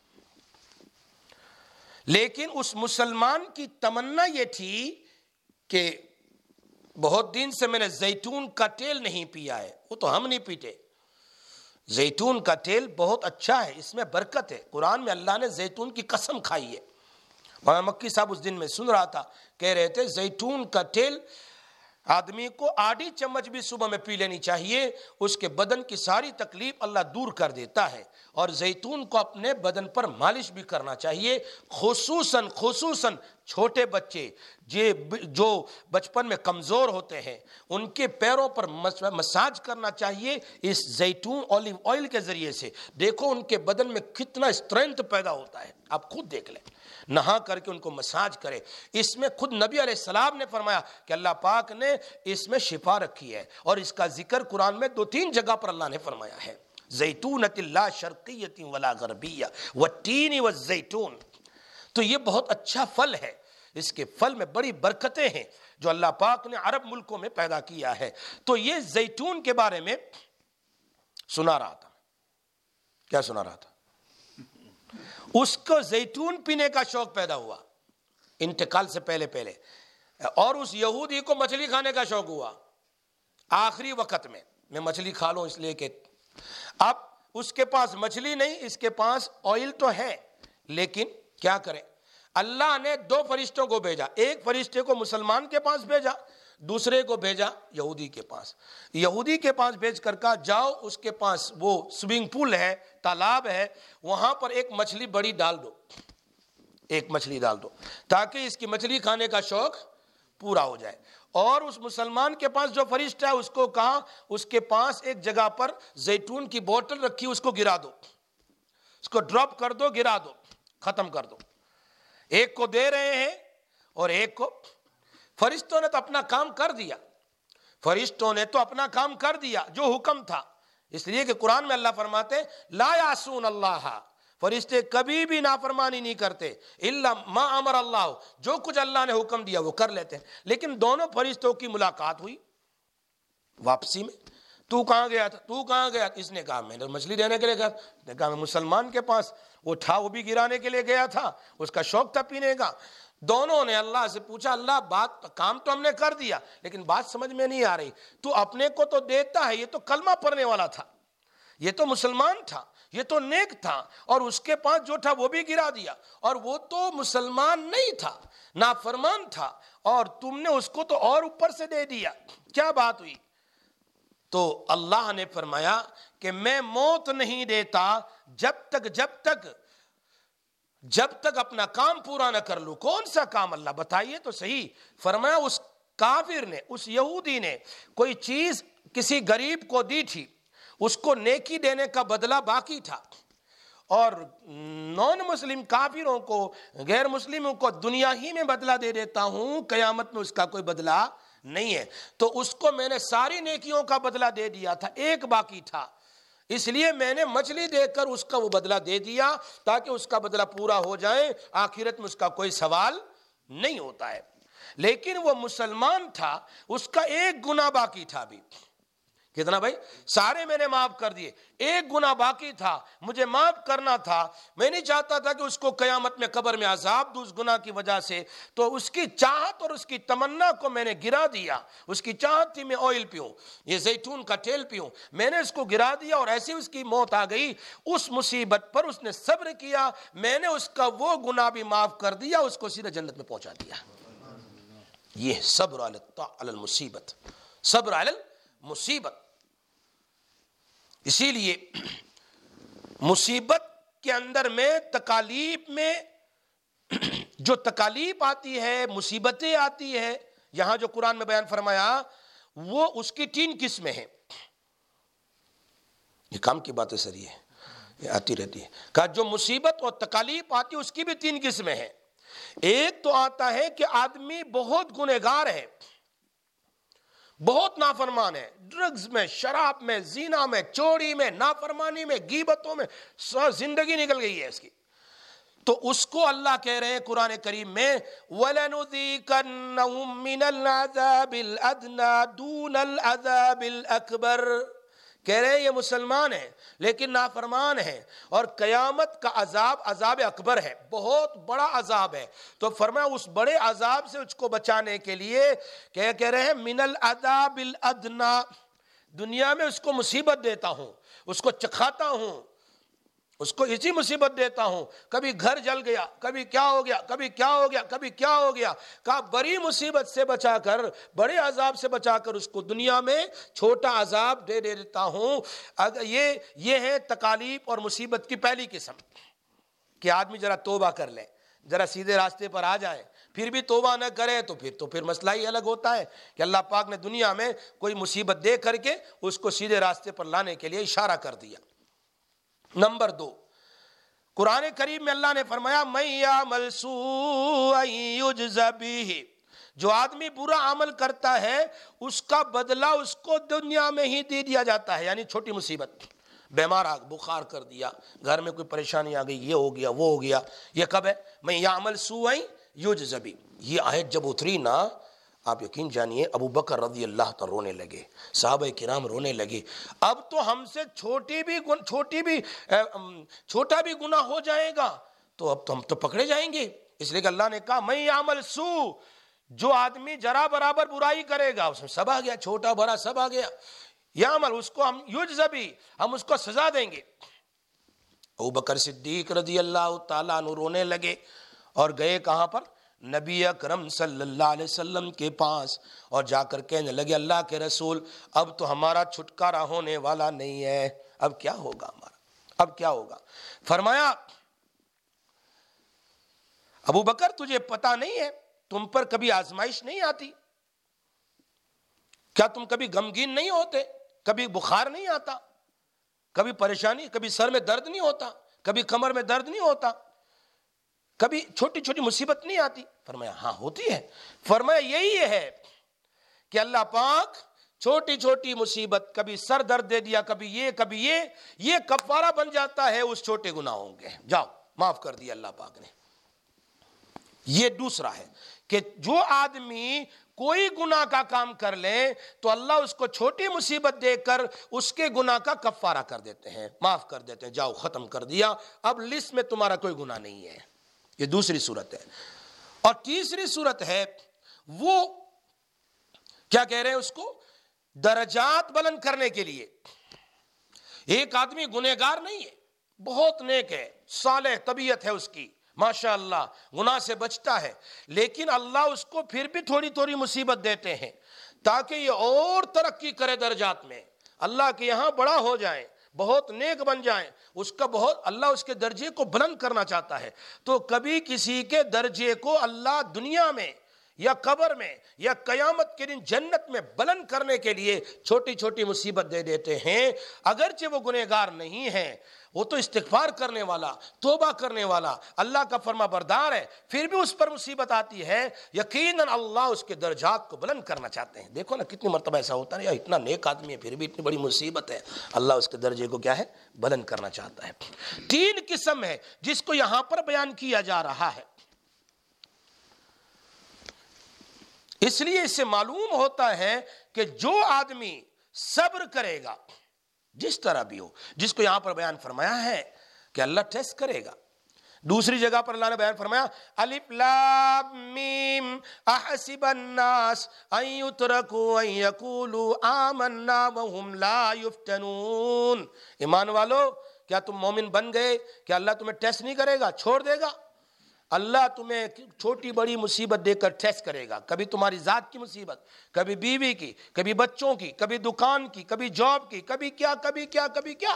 لیکن اس مسلمان کی تمنا یہ تھی کہ بہت دن سے میں نے زیتون کا تیل نہیں پیا ہے. وہ تو ہم نہیں پیتے, زیتون کا تیل بہت اچھا ہے, اس میں برکت ہے. قرآن میں اللہ نے زیتون کی قسم کھائی ہے. مولانا مکی صاحب اس دن میں سن رہا تھا, کہہ رہے تھے زیتون کا تیل آدمی کو آدھی چمچ بھی صبح میں پی لینی چاہیے, اس کے بدن کی ساری تکلیف اللہ دور کر دیتا ہے. اور زیتون کو اپنے بدن پر مالش بھی کرنا چاہیے, خصوصاً خصوصاً چھوٹے بچے جو بچپن میں کمزور ہوتے ہیں ان کے پیروں پر مساج کرنا چاہیے اس زیتون اولیو آئل کے ذریعے سے. دیکھو ان کے بدن میں کتنا اسٹرینتھ پیدا ہوتا ہے, آپ خود دیکھ لیں. نہا کر کے ان کو مساج کرے. اس میں خود نبی علیہ السلام نے فرمایا کہ اللہ پاک نے اس میں شفا رکھی ہے, اور اس کا ذکر قرآن میں دو تین جگہ پر اللہ نے فرمایا ہے. زیتونۃ لا شرقیۃ ولا غربیہ والتین والزیتون. تو یہ بہت اچھا پھل ہے, اس کے پھل میں بڑی برکتیں ہیں جو اللہ پاک نے عرب ملکوں میں پیدا کیا ہے. تو یہ زیتون کے بارے میں سنا رہا تھا. کیا سنا رہا تھا؟ اس کو زیتون پینے کا شوق پیدا ہوا انتقال سے پہلے پہلے, اور اس یہودی کو مچھلی کھانے کا شوق ہوا آخری وقت میں. میں مچھلی کھا لوں اس لیے کہ اب اس کے پاس مچھلی نہیں, اس کے پاس آئل تو ہے, لیکن کیا کریں. اللہ نے دو فرشتوں کو بھیجا, ایک فرشتے کو مسلمان کے پاس بھیجا, دوسرے کو بھیجا یہودی کے پاس. یہودی کے پاس بھیج کر کہا جاؤ اس کے پاس وہ سوئمنگ پول ہے, تالاب ہے, وہاں پر ایک مچھلی بڑی ڈال دو, ایک مچھلی ڈال دو تاکہ اس کی مچھلی کھانے کا شوق پورا ہو جائے. اور اس مسلمان کے پاس جو فرشتہ ہے اس کو کہا اس کے پاس ایک جگہ پر زیتون کی بوتل رکھی, اس کو گرا دو, اس کو ڈراپ کر دو, گرا دو, ختم کر دو. ایک کو دے رہے ہیں اور ایک کو. فرشتوں نے تو اپنا کام کر دیا, فرشتوں نے تو اپنا کام کر دیا جو حکم تھا. اس لیے کہ قرآن میں اللہ فرماتے لا یعصون اللہ, فرشتے کبھی بھی نافرمانی نہیں کرتے, الا ما امر اللہ, جو کچھ اللہ نے حکم دیا وہ کر لیتے ہیں. لیکن دونوں فرشتوں کی ملاقات ہوئی واپسی میں. تو کہاں گیا تھا, تو کہاں گیا؟ اس نے کہا میں نے مچھلی دینے کے لیے گیا. نے کہا میں مسلمان کے پاس, وہ تھا وہ بھی گرانے کے لیے گیا تھا, اس کا شوق تھا پینے کا. دونوں نے اللہ سے پوچھا اللہ بات کام تو ہم نے کر دیا لیکن بات سمجھ میں نہیں آ رہی, تو اپنے کو تو دیتا ہے, یہ تو کلمہ پڑھنے والا تھا, یہ تو مسلمان تھا, یہ تو نیک تھا, اور اس کے پاس جو تھا وہ بھی گرا دیا, اور وہ تو مسلمان نہیں تھا, نافرمان تھا, اور تم نے اس کو تو اور اوپر سے دے دیا. کیا بات ہوئی؟ تو اللہ نے فرمایا کہ میں موت نہیں دیتا جب تک جب تک جب تک اپنا کام پورا نہ کر لوں. کون سا کام اللہ بتائیے تو صحیح. فرمایا اس کافر نے, اس یہودی نے کوئی چیز کسی غریب کو دی تھی, اس کو نیکی دینے کا بدلہ باقی تھا, اور نان مسلم کافروں کو, غیر مسلموں کو دنیا ہی میں بدلہ دے دیتا ہوں, قیامت میں اس کا کوئی بدلہ نہیں ہے. تو اس کو میں نے ساری نیکیوں کا بدلہ دے دیا تھا, ایک باقی تھا, اس لیے میں نے مچھلی دے کر اس کا وہ بدلہ دے دیا تاکہ اس کا بدلہ پورا ہو جائے, آخرت میں اس کا کوئی سوال نہیں ہوتا ہے. لیکن وہ مسلمان تھا, اس کا ایک گناہ باقی تھا. بھی کتنا بھائی؟ سارے میں نے معاف کر دیے, ایک گناہ باقی تھا, مجھے معاف کرنا تھا. میں نہیں چاہتا تھا کہ اس کو قیامت میں قبر میں عذاب دوں اس گناہ کی وجہ سے, تو اس کی چاہت اور اس کی تمنا کو میں نے گرا دیا. اس کی چاہت تھی میں آئل پیوں, یہ زیتون کا تیل پیوں, میں نے اس کو گرا دیا اور ایسی اس کی موت آ گئی. اس مصیبت پر اس نے صبر کیا, میں نے اس کا وہ گناہ بھی معاف کر دیا, اس کو سیدھا جنت میں پہنچا دیا. یہ صبر علی المصیبت, صبر علی المصیبت. اسی لیے مصیبت کے اندر میں, تکالیف میں جو تکالیف آتی ہے, مصیبتیں آتی ہے, یہاں جو قرآن میں بیان فرمایا وہ اس کی تین قسمیں ہیں. یہ کام کی باتیں سری ہے, یہ آتی رہتی ہے. کہا جو مصیبت اور تکالیف آتی ہے اس کی بھی تین قسمیں ہیں. ایک تو آتا ہے کہ آدمی بہت گنہگار ہے, بہت نافرمان ہے, ڈرگز میں, شراب میں, زنا میں, چوری میں, نافرمانی میں, غیبتوں میں زندگی نکل گئی ہے اس کی. تو اس کو اللہ کہہ رہے ہیں قرآن کریم میں, وَلَنُذِيقَنَّهُم مِّنَ الْعَذَابِ الْأَدْنَىٰ دُونَ الْعَذَابِ الْأَكْبَرِ. کہہ رہے ہیں یہ مسلمان ہیں لیکن نافرمان ہیں, اور قیامت کا عذاب عذاب اکبر ہے, بہت بڑا عذاب ہے. تو فرمایا اس بڑے عذاب سے اس کو بچانے کے لیے کیا کہہ رہے ہیں, من العذاب الادنیٰ, دنیا میں اس کو مصیبت دیتا ہوں, اس کو چکھاتا ہوں, اس کو اسی مصیبت دیتا ہوں. کبھی گھر جل گیا, کبھی کیا ہو گیا, کبھی کیا ہو گیا, کبھی کیا ہو گیا. کہا بڑی مصیبت سے بچا کر, بڑے عذاب سے بچا کر اس کو دنیا میں چھوٹا عذاب دے دیتا ہوں. اگر یہ یہ ہے تکالیف اور مصیبت کی پہلی قسم, کہ آدمی ذرا توبہ کر لے, ذرا سیدھے راستے پر آ جائے. پھر بھی توبہ نہ کرے تو پھر تو پھر مسئلہ ہی الگ ہوتا ہے کہ اللہ پاک نے دنیا میں کوئی مصیبت دے کر کے اس کو سیدھے راستے پر لانے کے لیے اشارہ کر دیا. نمبر دو, قرآن کریم میں اللہ نے فرمایا مَن یعمل سوءًا یجز بہ, جو آدمی برا عمل کرتا ہے اس کا بدلہ اس کو دنیا میں ہی دے دیا جاتا ہے. یعنی چھوٹی مصیبت, بیمار آ بخار کر دیا, گھر میں کوئی پریشانی آ گئی, یہ ہو گیا وہ ہو گیا, یہ کب ہے؟ مَن یعمل سوءًا یجز بہ. یہ آیت جب اتری نا, آپ یقین جانیے ابو بکر رضی اللہ تعالیٰ رونے لگے, صحابہ کرام رونے لگے. اب تو ہم سے چھوٹی بھی چھوٹی بھی چھوٹا بھی گناہ ہو جائے گا تو اب تو ہم تو پکڑے جائیں گے. اس لیے کہ اللہ نے کہا من یعمل سوء, جو آدمی جرا برابر برائی کرے گا اس میں سب آ گیا, چھوٹا بڑا سب آ گیا. یعمل, اس کو ہم یجز بہ, ہم اس کو سزا دیں گے. ابو بکر صدیق رضی اللہ تعالیٰ عنہ رونے لگے اور گئے کہاں پر؟ نبی اکرم صلی اللہ علیہ وسلم کے پاس, اور جا کر کہنے لگے اللہ کے رسول اب تو ہمارا چھٹکارا ہونے والا نہیں ہے, اب کیا ہوگا ہمارا, اب کیا ہوگا؟ فرمایا ابو بکر تجھے پتا نہیں ہے, تم پر کبھی آزمائش نہیں آتی کیا؟ تم کبھی غمگین نہیں ہوتے, کبھی بخار نہیں آتا, کبھی پریشانی, کبھی سر میں درد نہیں ہوتا, کبھی کمر میں درد نہیں ہوتا, کبھی چھوٹی چھوٹی مصیبت نہیں آتی؟ فرمایا ہاں ہوتی ہے. فرمایا یہی ہے کہ اللہ پاک چھوٹی چھوٹی مصیبت, کبھی سر درد دے دیا, کبھی یہ کبھی یہ, یہ کفارہ بن جاتا ہے اس چھوٹے گناہوں کے. جاؤ معاف کر دیا اللہ پاک نے. یہ دوسرا ہے کہ جو آدمی کوئی گناہ کا کام کر لے تو اللہ اس کو چھوٹی مصیبت دے کر اس کے گناہ کا کفارہ کر دیتے ہیں, معاف کر دیتے ہیں. جاؤ ختم کر دیا, اب لسٹ میں تمہارا کوئی گناہ نہیں ہے. یہ دوسری صورت ہے. اور تیسری صورت ہے وہ کیا کہہ رہے ہیں اس کو, درجات بلند کرنے کے لیے. ایک آدمی گنہگار نہیں ہے, بہت نیک ہے, صالح طبیعت ہے اس کی, ماشاء اللہ گناہ سے بچتا ہے, لیکن اللہ اس کو پھر بھی تھوڑی تھوڑی مصیبت دیتے ہیں تاکہ یہ اور ترقی کرے درجات میں, اللہ کے یہاں بڑا ہو جائیں، بہت نیک بن جائیں، اس کا بہت اللہ اس کے درجے کو بلند کرنا چاہتا ہے. تو کبھی کسی کے درجے کو اللہ دنیا میں یا قبر میں یا قیامت کے دن جنت میں بلند کرنے کے لیے چھوٹی چھوٹی مصیبت دے دیتے ہیں. اگرچہ وہ گنہگار نہیں ہے، وہ تو استغفار کرنے والا، توبہ کرنے والا، اللہ کا فرما بردار ہے، پھر بھی اس پر مصیبت آتی ہے. یقیناً اللہ اس کے درجات کو بلند کرنا چاہتے ہیں. دیکھو نا کتنی مرتبہ ایسا ہوتا ہے، یا اتنا نیک آدمی ہے پھر بھی اتنی بڑی مصیبت ہے، اللہ اس کے درجے کو کیا ہے، بلند کرنا چاہتا ہے. تین قسم ہے جس کو یہاں پر بیان کیا جا رہا ہے. اس لیے اس سے معلوم ہوتا ہے کہ جو آدمی صبر کرے گا، جس طرح بھی ہو، جس کو یہاں پر بیان فرمایا ہے کہ اللہ ٹیسٹ کرے گا. دوسری جگہ پر اللہ نے بیان فرمایا الف لام میم احسب الناس ان یترکوا ان یقولوا آمنا وهم لا یفتنون. ایمان والو، کیا تم مومن بن گئے کہ اللہ تمہیں ٹیسٹ نہیں کرے گا، چھوڑ دے گا؟ اللہ تمہیں چھوٹی بڑی مصیبت دے کر ٹیسٹ کرے گا. کبھی تمہاری ذات کی مصیبت، کبھی بیوی کی، کبھی بچوں کی، کبھی دکان کی، کبھی جاب کی، کبھی کیا کبھی کیا کبھی کیا.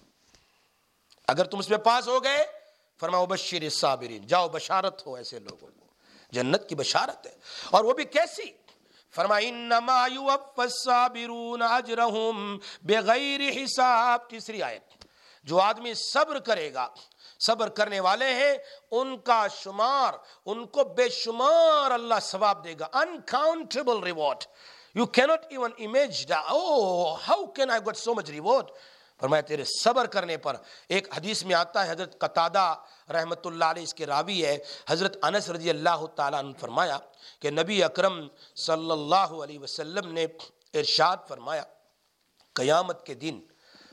اگر تم اس میں پاس ہو گئے، فرماؤ بشیر الصابرین، جاؤ بشارت ہو ایسے لوگوں کو، جنت کی بشارت ہے. اور وہ بھی کیسی؟ فرمایا انما یوفی الصابرون اجرہم بغیر حساب. تیسری آیت، جو آدمی صبر کرے گا، صبر کرنے والے ہیں، ان کا شمار، ان کو بے شمار اللہ ثواب دے گا. uncountable reward. You cannot even imagine that. Oh, how can I get so much reward? فرمایا تیرے صبر کرنے پر. ایک حدیث میں آتا ہے، حضرت قتادہ رحمت اللہ علیہ اس کے راوی ہے، حضرت انس رضی اللہ تعالیٰ عنہ فرمایا کہ نبی اکرم صلی اللہ علیہ وسلم نے ارشاد فرمایا قیامت کے دن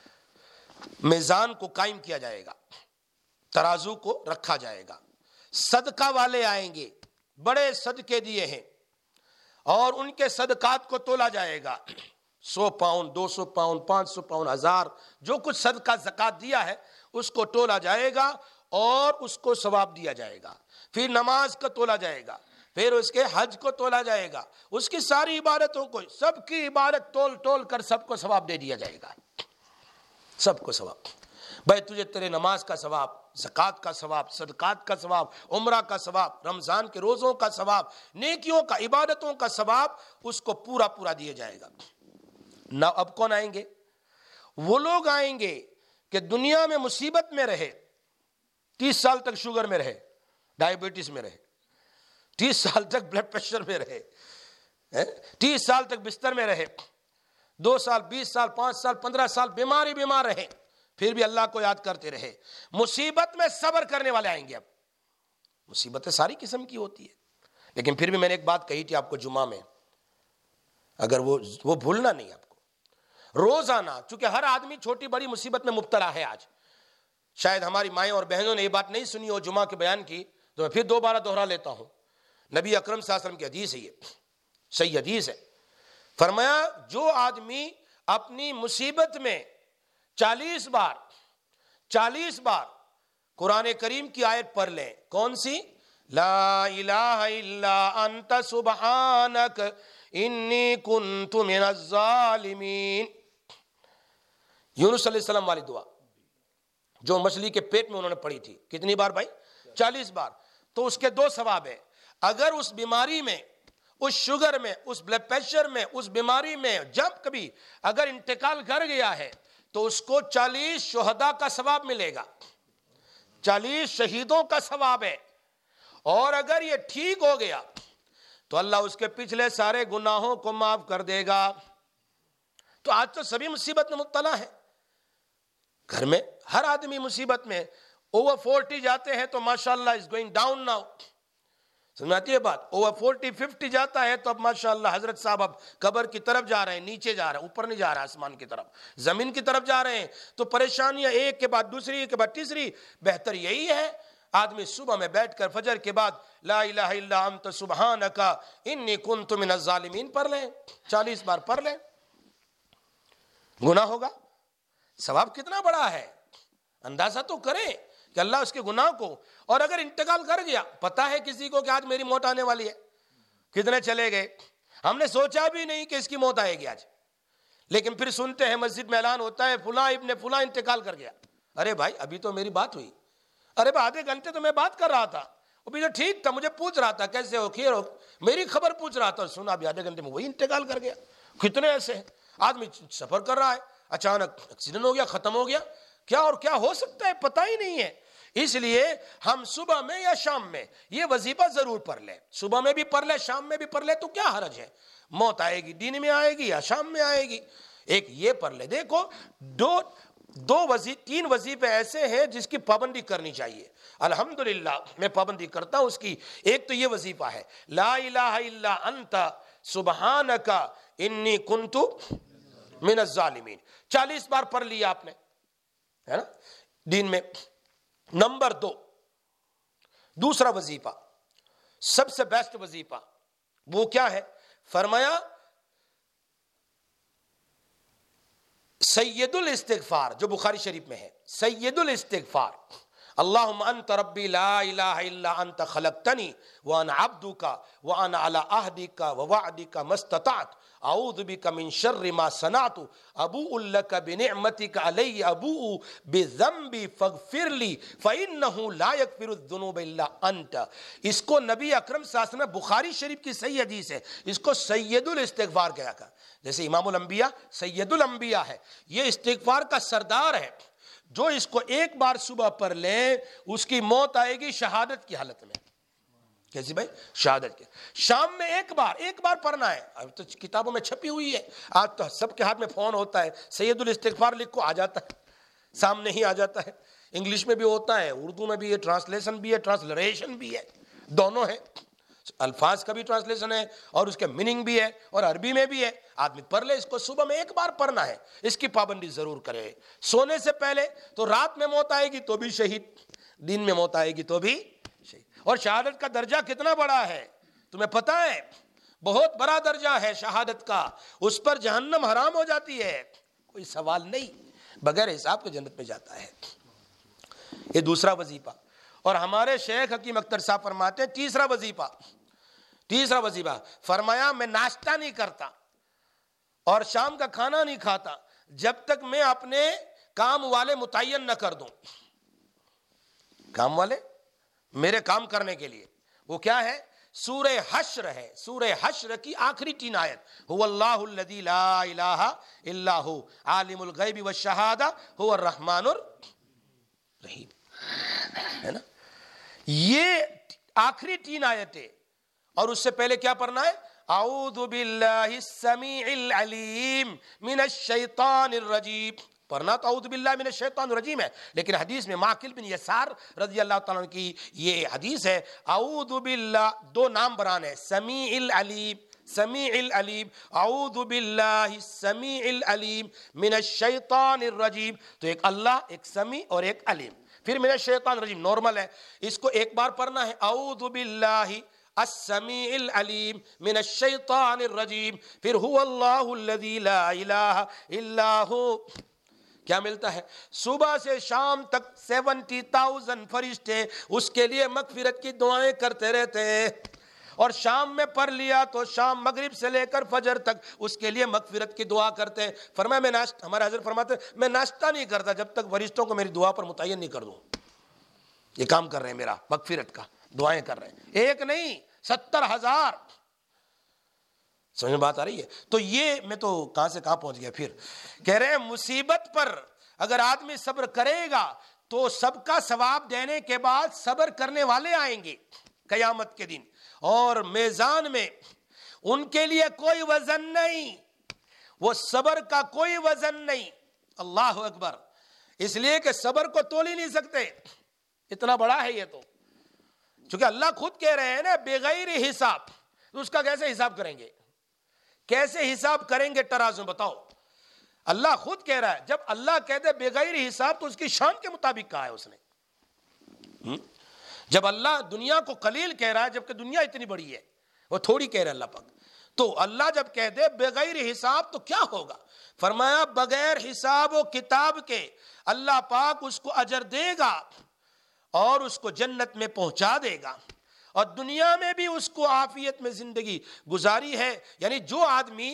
میزان کو قائم کیا جائے گا، ترازو کو رکھا جائے گا، صدقہ والے آئیں گے، بڑے صدقے دیے ہیں، اور ان کے صدقات کو تولا جائے گا. سو پاؤنڈ، دو سو پاؤنڈ، پانچ سو پاؤنڈ، ہزار، جو کچھ صدقہ زکوٰۃ دیا ہے اس کو تولا جائے گا اور اس کو ثواب دیا جائے گا. پھر نماز کا تولا جائے گا، پھر اس کے حج کو تولا جائے گا، اس کی ساری عبادتوں کو، سب کی عبادت تول تول کر سب کو ثواب دے دیا جائے گا. سب کو ثواب. بھائی تجھے تیرے نماز کا ثواب، زکوٰۃ کا ثواب، صدقات کا ثواب، عمرہ کا ثواب، رمضان کے روزوں کا ثواب، نیکیوں کا، عبادتوں کا ثواب، اس کو پورا پورا دیا جائے گا. نہ اب کون آئیں گے؟ وہ لوگ آئیں گے کہ دنیا میں مصیبت میں رہے، تیس سال تک شوگر میں رہے، ڈائبٹیز میں رہے، تیس سال تک بلڈ پریشر میں رہے، تیس سال تک بستر میں رہے، دو سال، بیس سال، پانچ سال، پندرہ سال بیماری بیمار رہے، پھر بھی اللہ کو یاد کرتے رہے. مصیبت میں صبر کرنے والے آئیں گے. اب مصیبتیں ساری قسم کی ہوتی ہے، لیکن پھر بھی میں نے ایک بات کہی تھی آپ کو جمعہ میں، اگر وہ وہ بھولنا نہیں آپ کو. روزانہ، چونکہ ہر آدمی چھوٹی بڑی مصیبت میں مبتلا ہے آج. شاید ہماری مائیں اور بہنوں نے یہ بات نہیں سنی ہو جمعہ کے بیان کی، تو میں پھر دوبارہ دوہرا لیتا ہوں. نبی اکرم صلی اللہ علیہ وسلم کی حدیث ہے، یہ صحیح حدیث ہے. فرمایا جو آدمی اپنی مصیبت میں چالیس بار چالیس بار قرآن کریم کی آیت پڑھ لیں. کون سی؟ لا الہ الا انت سبحانک انی کنت من الظالمین. یونس علیہ السلام والی دعا جو مچھلی کے پیٹ میں انہوں نے پڑھی تھی. کتنی بار بھائی؟ چالیس بار. تو اس کے دو ثواب ہے. اگر اس بیماری میں، اس شوگر میں، اس بلڈ پریشر میں، اس بیماری میں جب کبھی اگر انتقال کر گیا ہے تو اس کو چالیس شہداء کا ثواب ملے گا، چالیس شہیدوں کا ثواب ہے. اور اگر یہ ٹھیک ہو گیا تو اللہ اس کے پچھلے سارے گناہوں کو معاف کر دے گا. تو آج تو سبھی مصیبت میں مبتلا ہے، گھر میں ہر آدمی مصیبت میں. اوور فورٹی جاتے ہیں تو ماشاءاللہ از گوئنگ ڈاؤن ناؤ. سمجھاتی ہے بات؟ اوور فورٹی ففٹی جاتا ہے تو اب ماشاءاللہ حضرت صاحب اب قبر کی طرف جا رہے ہیں، نیچے جا رہے ہیں، اوپر نہیں جا رہا، آسمان کی طرف، زمین کی طرف جا رہے ہیں. تو پریشانیاں ایک کے بعد دوسری، ایک کے بعد تیسری. بہتر یہی ہے آدمی صبح میں بیٹھ کر فجر کے بعد لا الہ الا انت سبحانک انی کنت من الظالمین پڑھ لیں، چالیس بار پڑھ لیں. گناہ ہوگا، ثواب کتنا بڑا ہے اندازہ تو کریں کہ اللہ اس کے گناہ کو. اور اگر انتقال کر گیا، پتا ہے کسی کو کہ آج میری موت آنے والی ہے، کتنے چلے گئے، ہم نے سوچا بھی نہیں کہ اس کی موت آئے گی آج، لیکن پھر سنتے ہیں مسجد میں اعلان ہوتا ہے فلاں ابن فلاں انتقال کر گیا. ارے بھائی ابھی تو میری بات ہوئی, ارے بھائی آدھے گھنٹے تو میں بات کر رہا تھا, وہ بھی تو ٹھیک تھا, مجھے پوچھ رہا تھا کیسے ہو خیر ہو, میری خبر پوچھ رہا تھا, اور سنا ابھی آدھے گھنٹے میں وہی انتقال کر گیا. کتنے ایسے ہیں, آدمی سفر کر رہا ہے اچانک ایکسیڈنٹ ہو گیا, ختم ہو گیا, کیا اور کیا ہو سکتا ہے پتہ ہی نہیں ہے. اس لیے ہم صبح میں یا شام میں یہ وظیفہ ضرور پڑھ لیں, صبح میں بھی پڑھ لیں شام میں بھی پڑھ لیں, تو کیا حرج ہے. موت آئے گی دن میں آئے گی یا شام میں آئے گی, ایک یہ پڑھ لے. دیکھو دو دو وظیفے تین وظیفے ایسے ہیں جس کی پابندی کرنی چاہیے. الحمدللہ میں پابندی کرتا ہوں اس کی. ایک تو یہ وظیفہ ہے لا الہ الا انت سبحانک انی کنت من الظالمین, چالیس بار پڑھ لیا آپ نے, ہے نا, دین میں. نمبر دو, دوسرا وظیفہ سب سے بیسٹ وظیفہ وہ کیا ہے, فرمایا سید الاستغفار, جو بخاری شریف میں ہے, سید الاستغفار. اللہم انت ربی لا الہ الا انت خلقتنی وانا عبدک وانا علی عہدک ووعدک ما استطعت اعوذ بک من شر ما صنعت ابوء لک بنعمتک علی ابوء بذنبی فاغفر لی فانہ لا یغفر الذنوب الا انت. اس کو نبی اکرم صلی اللہ علیہ وسلم, بخاری شریف کی صحیح حدیث ہے, اس کو سید الاستغفار کہا کر. جیسے امام الانبیاء سید الانبیاء ہے, یہ استغفار کا سردار ہے. جو اس کو ایک بار صبح پڑھ لے اس کی موت آئے گی شہادت کی حالت میں. کیسی بھائی, شہادت کی. شام میں ایک بار ایک بار پڑھنا ہے. اب تو کتابوں میں چھپی ہوئی ہے, آج تو سب کے ہاتھ میں فون ہوتا ہے, سید الاستغفار لکھو آ جاتا ہے, سامنے ہی آ جاتا ہے. انگلش میں بھی ہوتا ہے, اردو میں بھی ہے, ٹرانسلیشن بھی ہے, ٹرانسلریشن بھی ہے, دونوں ہے. الفاظ کا بھی ٹرانسلیشن ہے اور اس کے میننگ بھی ہے, اور عربی میں بھی ہے. آدمی پڑھ لے, اس کو صبح میں ایک بار پڑھنا ہے, اس کی پابندی ضرور کرے. سونے سے پہلے تو رات میں موت آئے گی تو بھی شہید, دن میں موت آئے گی تو بھی شہید. اور شہادت کا درجہ کتنا بڑا ہے تمہیں پتہ ہے, بہت بڑا درجہ ہے شہادت کا. اس پر جہنم حرام ہو جاتی ہے, کوئی سوال نہیں, بغیر حساب کے جنت میں جاتا ہے. یہ دوسرا وظیفہ. اور ہمارے شیخ حکیم اختر صاحب فرماتے ہیں تیسرا وظیفہ, تیسرا وظیفہ فرمایا میں ناشتہ نہیں کرتا اور شام کا کھانا نہیں کھاتا جب تک میں اپنے کام والے متعین نہ کر دوں. کام والے میرے کام کرنے کے لیے, وہ کیا ہے, سورہ حشر ہے. سورہ حشر کی آخری تین آیت, هو اللہ الذی لا الہ الا هو عالم الغیب والشہادہ هو الرحمن الرحیم, ہے نا. یہ آخری تین آیتیں. اور اس سے پہلے کیا پڑھنا ہے, اعوذ باللہ السمیع العلیم من الشیطان الرجیم. پڑھنا تو اعوذ باللہ من الشیطان الرجیم ہے, لیکن حدیث میں معقل بن یسار رضی اللہ تعالیٰ عنہ کی یہ حدیث ہے, اعوذ باللہ, دو نام بران ہے, سمیع العلیم, سمیع العلیم, اعوذ باللہ السمیع العلیم من الشیطان الرجیم. تو ایک اللہ, ایک سمیع اور ایک علیم. پھر من الشیطان الرجیم نارمل ہے, اس کو ایک بار پڑھنا ہے, اعوذ باللہ السمیع العلیم من الشیطان الرجیم. پھر هو اللہ الذی لا الہ الا ہو. کیا ملتا ہے, صبح سے شام تک سیونٹی تاؤزنڈ فرشتے اس کے لیے مغفرت کی دعائیں کرتے رہتے ہیں. اور شام میں پڑھ لیا تو شام مغرب سے لے کر فجر تک اس کے لیے مغفرت کی دعا کرتے ہیں. فرمایا میں ناشتہ, ہمارے حضرت فرماتے ہیں میں ناشتہ نہیں کرتا جب تک فرشتوں کو میری دعا پر متعین نہیں کر دوں. یہ کام کر رہے ہیں میرا مغفرت کا, دعائیں کر رہے ہیں, ایک نہیں ستر ہزار. سمجھ میں بات آ رہی ہے. تو یہ میں تو کہاں سے کہاں پہنچ گیا. پھر کہہ رہے ہیں مصیبت پر اگر آدمی صبر کرے گا تو سب کا ثواب دینے کے بعد صبر کرنے والے آئیں گے قیامت کے دن, اور میزان میں ان کے لیے کوئی وزن نہیں, وہ صبر کا کوئی وزن نہیں. اللہ اکبر. اس لیے کہ صبر کو تول ہی نہیں سکتے, اتنا بڑا ہے یہ. تو چونکہ اللہ خود کہہ رہے ہیں نا بغیر حساب, تو اس کا کیسے حساب کریں گے, کیسے حساب کریں گے ترازو بتاؤ. اللہ خود کہہ رہا ہے, جب اللہ کہتے بغیر حساب تو اس کی شان کے مطابق کہا ہے اس نے. جب اللہ دنیا کو قلیل کہہ رہا ہے جبکہ دنیا اتنی بڑی ہے, وہ تھوڑی کہہ رہا ہے اللہ پاک, تو اللہ جب کہہ دے بغیر حساب تو کیا ہوگا. فرمایا بغیر حساب و کتاب کے اللہ پاک اس کو اجر دے گا اور اس کو جنت میں پہنچا دے گا, اور دنیا میں بھی اس کو عافیت میں زندگی گزاری ہے. یعنی جو آدمی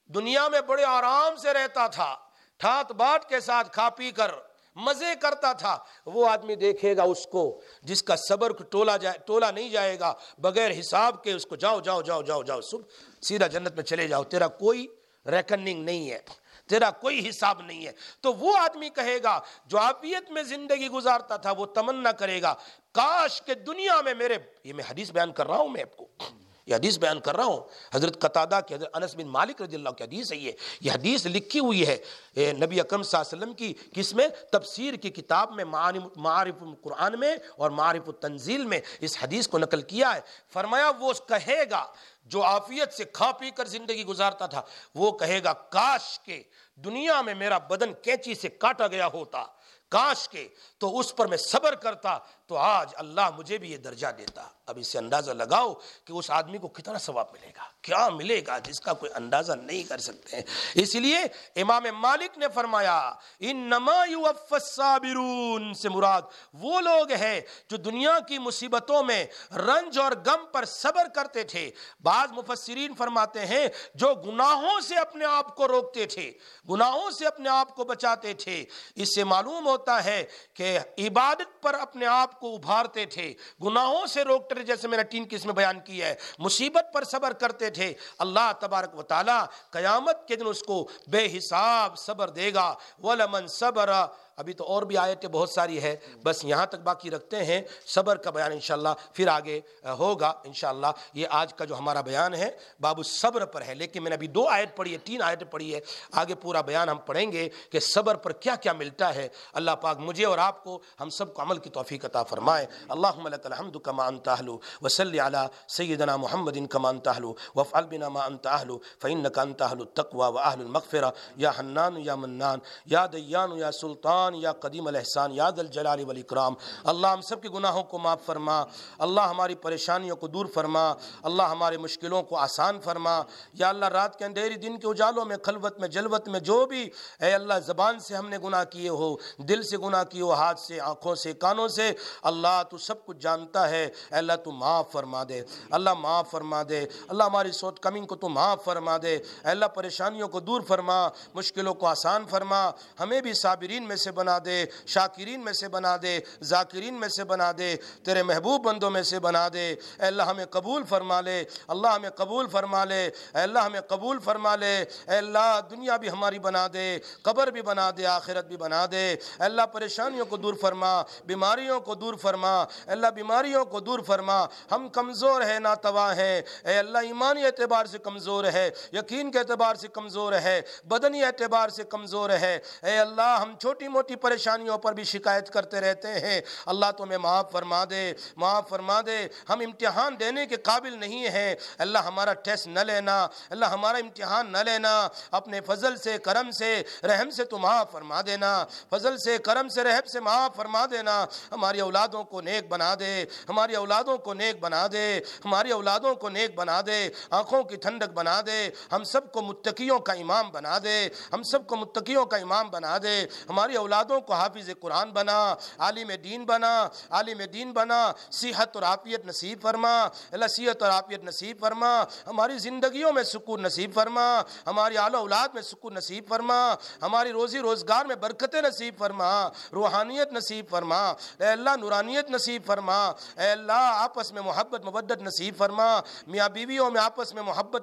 دنیا میں بڑے آرام سے رہتا تھا، ٹھاٹ باٹ کے ساتھ کھا پی کر مزے کرتا تھا، وہ آدمی دیکھے گا اس کو جس کا صبر کو تولا جائے تولا نہیں جائے گا، بغیر حساب کے اس کو جاؤ جاؤ جاؤ جاؤ جاؤ صبح سیدھا جنت میں چلے جاؤ، تیرا کوئی ریکننگ نہیں ہے، تیرا کوئی حساب نہیں ہے۔ تو وہ آدمی کہے گا جو عافیت میں زندگی گزارتا تھا، وہ تمنا کرے گا کاش کہ دنیا میں میرے، یہ میں حدیث بیان کر رہا ہوں، میں آپ کو یہ حدیث بیان کر رہا ہوں، حضرت قتادہ کی، حضرت انس بن مالک رضی اللہ کی حدیث ہے، یہ یہ حدیث لکھی ہوئی ہے نبی اکرم صلی اللہ علیہ وسلم کی، کس میں؟ تفسیر کی کتاب میں، معارف القرآن میں اور معارف التنزیل میں اس حدیث کو نقل کیا ہے۔ فرمایا وہ کہے گا جو عافیت سے کھا پی کر زندگی گزارتا تھا، وہ کہے گا کاش کہ دنیا میں میرا بدن کینچی سے کاٹا گیا ہوتا، کاش کے تو اس پر میں صبر کرتا تو آج اللہ مجھے بھی یہ درجہ دیتا۔ اب اس سے اندازہ لگاؤ کہ اس آدمی کو کتنا ثواب ملے گا، کیا ملے گا جس کا کوئی اندازہ نہیں کر سکتے ہیں۔ اس لیے امام مالک نے فرمایا انما یوفی الصابرون سے مراد وہ لوگ ہیں جو دنیا کی مصیبتوں میں رنج اور غم پر صبر کرتے تھے۔ بعض مفسرین فرماتے ہیں جو گناہوں سے اپنے آپ کو روکتے تھے، گناہوں سے اپنے آپ کو بچاتے تھے۔ اس سے معلوم ہوتا ہے کہ عبادت پر اپنے آپ کو ابھارتے تھے، گناہوں سے روکتے تھے، جیسے میں نے تین قسمیں بیان کی ہے۔ مصیبت پر صبر کرتے تھے، اللہ تبارک و تعالی قیامت کے دن اس کو بے حساب صبر دے گا۔ وَلَمَنْ صَبَرَ، ابھی تو اور بھی آیتیں بہت ساری ہے، بس یہاں تک باقی رکھتے ہیں، صبر کا بیان انشاءاللہ پھر آگے ہوگا انشاءاللہ۔ یہ آج کا جو ہمارا بیان ہے باب الصبر پر ہے، لیکن میں نے ابھی دو آیت پڑھی ہے، تین آیتیں پڑھی ہے، آگے پورا بیان ہم پڑھیں گے کہ صبر پر کیا کیا ملتا ہے۔ اللہ پاک مجھے اور آپ کو، ہم سب کو عمل کی توفیق عطا فرمائے۔ اللہم لک الحمد کما انت اہل وصلی علی سیدنا محمد کما انت اہل وافعل بنا ما انت اہل فانک انت اہل التقوی واہل المغفرہ یا حنان یا منان یا دیان یا سلطان یا قدیم الاحسان یا ذا الجلال والاکرام۔ اللہ ہم سب کے گناہوں کو معاف فرما، اللہ ہماری پریشانیوں کو دور فرما، اللہ ہمارے مشکلوں کو آسان فرما۔ یا اللہ رات کے اندھیری دن کے اجالوں میں، خلوت میں، جلوت میں جو بھی اے اللہ زبان سے ہم نے گناہ کیے ہو، دل سے گناہ کیے ہو، ہاتھ سے، آنکھوں سے، کانوں سے، اللہ تو سب کچھ جانتا ہے، اے اللہ تو معاف فرما دے، اللہ معاف فرما دے، اللہ ہماری سوٹ کمنگ کو تو معاف فرما دے، اے اللہ پریشانیوں کو دور فرما، مشکلوں کو آسان فرما، ہمیں بھی صابرین میں سے بنا دے، شاکرین میں سے بنا دے، ذاکرین میں سے بنا دے، تیرے محبوب بندوں میں سے بنا دے۔ اے اللہ ہمیں قبول فرما لے، اللہ ہمیں قبول فرما لے، اے اللہ ہمیں قبول فرما لے، اے اللہ دنیا بھی ہماری بنا دے، قبر بھی بنا دے، آخرت بھی بنا دے۔ اے اللہ پریشانیوں کو دور فرما، بیماریوں کو دور فرما، اے اللہ بیماریوں کو دور فرما۔ ہم کمزور ہیں، ناتواں ہیں، اے اللہ ایمانی اعتبار سے کمزور ہے، یقین کے اعتبار سے کمزور ہے، بدنی اعتبار سے کمزور ہے، اے اللہ ہم چھوٹی موٹی پریشانیوں پر بھی شکایت کرتے رہتے ہیں، اللہ تو ہمیں معاف فرما دے، معاف فرما دے۔ ہم امتحان دینے کے قابل نہیں ہیں، اللہ ہمارا ٹیسٹ نہ لینا، اللہ ہمارا امتحان نہ لینا، اپنے فضل سے، کرم سے، رحم سے تو معاف فرما دینا، فضل سے، کرم سے، رحم سے معاف فرما دینا۔ ہماری اولادوں کو نیک بنا دے، ہماری اولادوں کو نیک بنا دے، ہماری اولادوں کو نیک بنا دے، آنکھوں کی ٹھنڈک بنا دے، ہم سب کو متقیوں کا امام بنا دے، ہم سب کو متقیوں کا امام بنا دے، ہماری اولادوں کو حافظ قرآن بنا، عالم دین بنا، عالم دین بنا، صحت اور عافیت نصیب فرما، اللہ صحت اور عافیت نصیب فرما، ہماری زندگیوں میں سکون نصیب فرما، ہماری آل و اولاد میں سکون نصیب فرما، ہماری روزی روزگار میں برکتیں نصیب فرما، روحانیت نصیب فرما، اے اللہ نورانیت نصیب فرما، اے اللہ آپس میں محبت مودت نصیب فرما، میاں بیویوں میں آپس میں محبت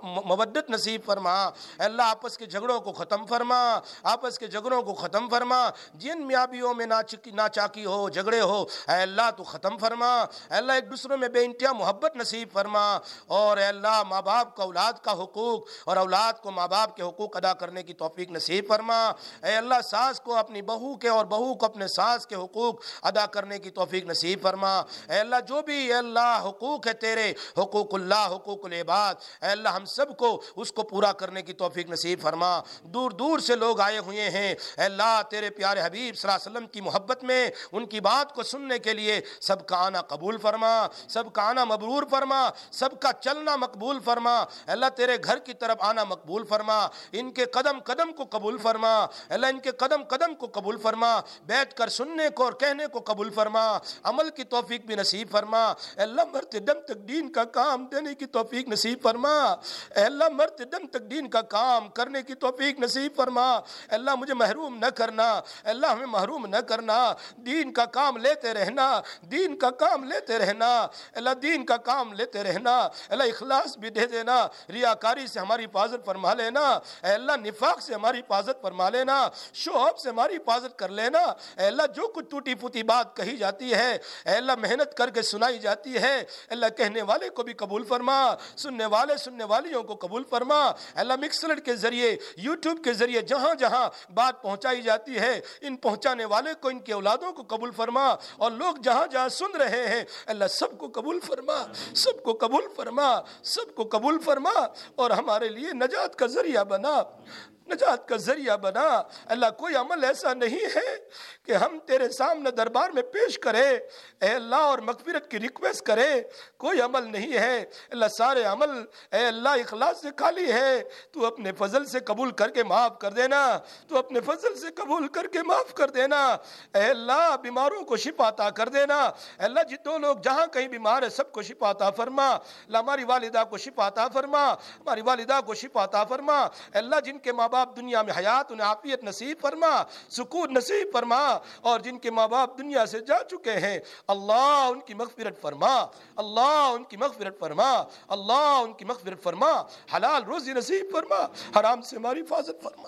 مودت نصیب فرما، اے اللہ آپس کے جھگڑوں کو ختم فرما، آپس کے جھگڑوں کو ختم فرما، جن میاں بیویوں میں ناچاکی ہو، جھگڑے ہو، اے اللہ تو ختم فرما، اے اللہ ایک دوسروں میں بے انتہا محبت نصیب فرما، اور اے اللہ ماں باپ کا اولاد کا حقوق اور اولاد کو ماں باپ کے حقوق ادا کرنے کی توفیق نصیب فرما، اے اللہ ساس کو اپنی بہو کے اور بہو کو اپنے ساس کے حقوق ادا کرنے کی توفیق نصیب فرما، اے اللہ جو بھی اے اللہ حقوق ہے تیرے، حقوق اللہ، حقوق العباد، اے اللہ ہم سب کو اس کو پورا کرنے کی توفیق نصیب فرما۔ دور دور سے لوگ آئے ہوئے ہیں، اے اللہ تیرے تیرے پیارے حبیب صلی اللہ علیہ وسلم کی محبت میں ان کی بات کو سننے کے لیے سب کا آنا قبول فرما، سب کا آنا مبرور فرما، سب کا چلنا مقبول فرما۔ اللہ تیرے گھر کی طرف آنا مقبول فرما، ان کے قدم قدم کو قبول فرما، اللہ ان کے قدم قدم کو قبول فرما، بیٹھ کر سننے کو اور کہنے کو قبول فرما، عمل کی توفیق بھی نصیب فرما۔ اللہ مرتے دم تک دین کا کام دینے کی توفیق نصیب فرما، اللہ مرتے دم تک دین کا کام کرنے کی توفیق نصیب فرما۔ اللہ مجھے محروم نہ کرنا، اللہ ہمیں محروم نہ کرنا، دین کا کام لیتے رہنا، دین کا کام لیتے رہنا، اللہ دین کا کام لیتے رہنا۔ اللہ اخلاص بھی دے دینا، ریاکاری سے ہماری حفاظت فرما لینا، اے اللہ نفاق سے ہماری حفاظت فرما لینا، شو آف سے ہماری حفاظت کر لینا۔ اے اللہ جو کچھ ٹوٹی پھوٹی بات کہی جاتی ہے، اے اللہ محنت کر کے سنائی جاتی ہے، اللہ کہنے والے کو بھی قبول فرما، سننے والے سننے والیوں کو قبول فرما۔ اللہ مکسلر کے ذریعے، یوٹیوب کے ذریعے جہاں جہاں بات پہنچائی جاتی ہے، ان پہنچانے والے کو، ان کے اولادوں کو قبول فرما، اور لوگ جہاں جہاں سن رہے ہیں اللہ سب کو قبول فرما، سب کو قبول فرما، سب کو قبول فرما، اور ہمارے لیے نجات کا ذریعہ بنا، نجات کا ذریعہ بنا۔ اللہ کوئی عمل ایسا نہیں ہے کہ ہم تیرے سامنے دربار میں پیش کرے اے اللہ اور مغفرت کی ریکویسٹ کرے، کوئی عمل نہیں ہے اللہ، سارے عمل اے اللہ اخلاص سے خالی ہے۔ تو اپنے فضل سے قبول کر کے معاف کر دینا، تو اپنے فضل سے قبول کر کے معاف کر دینا، اے اللہ بیماروں کو شفا عطا کر دینا، اے اللہ جتنے لوگ جہاں کہیں بیمار ہے سب کو شفا عطا فرما، اللہ ہماری والدہ کو شفا عطا فرما، ہماری والدہ کو شفا عطا فرما، اے اللہ جن کے ماں باپ دنیا میں حیات انہیں عافیت نصیب فرما، سکون نصیب فرما، اور جن کے ماں باپ دنیا سے جا چکے ہیں اللہ ان کی مغفرت فرما، اللہ ان کی مغفرت فرما، اللہ ان کی مغفرت فرما، حلال روزی نصیب فرما، حرام سے ہماری حفاظت فرما،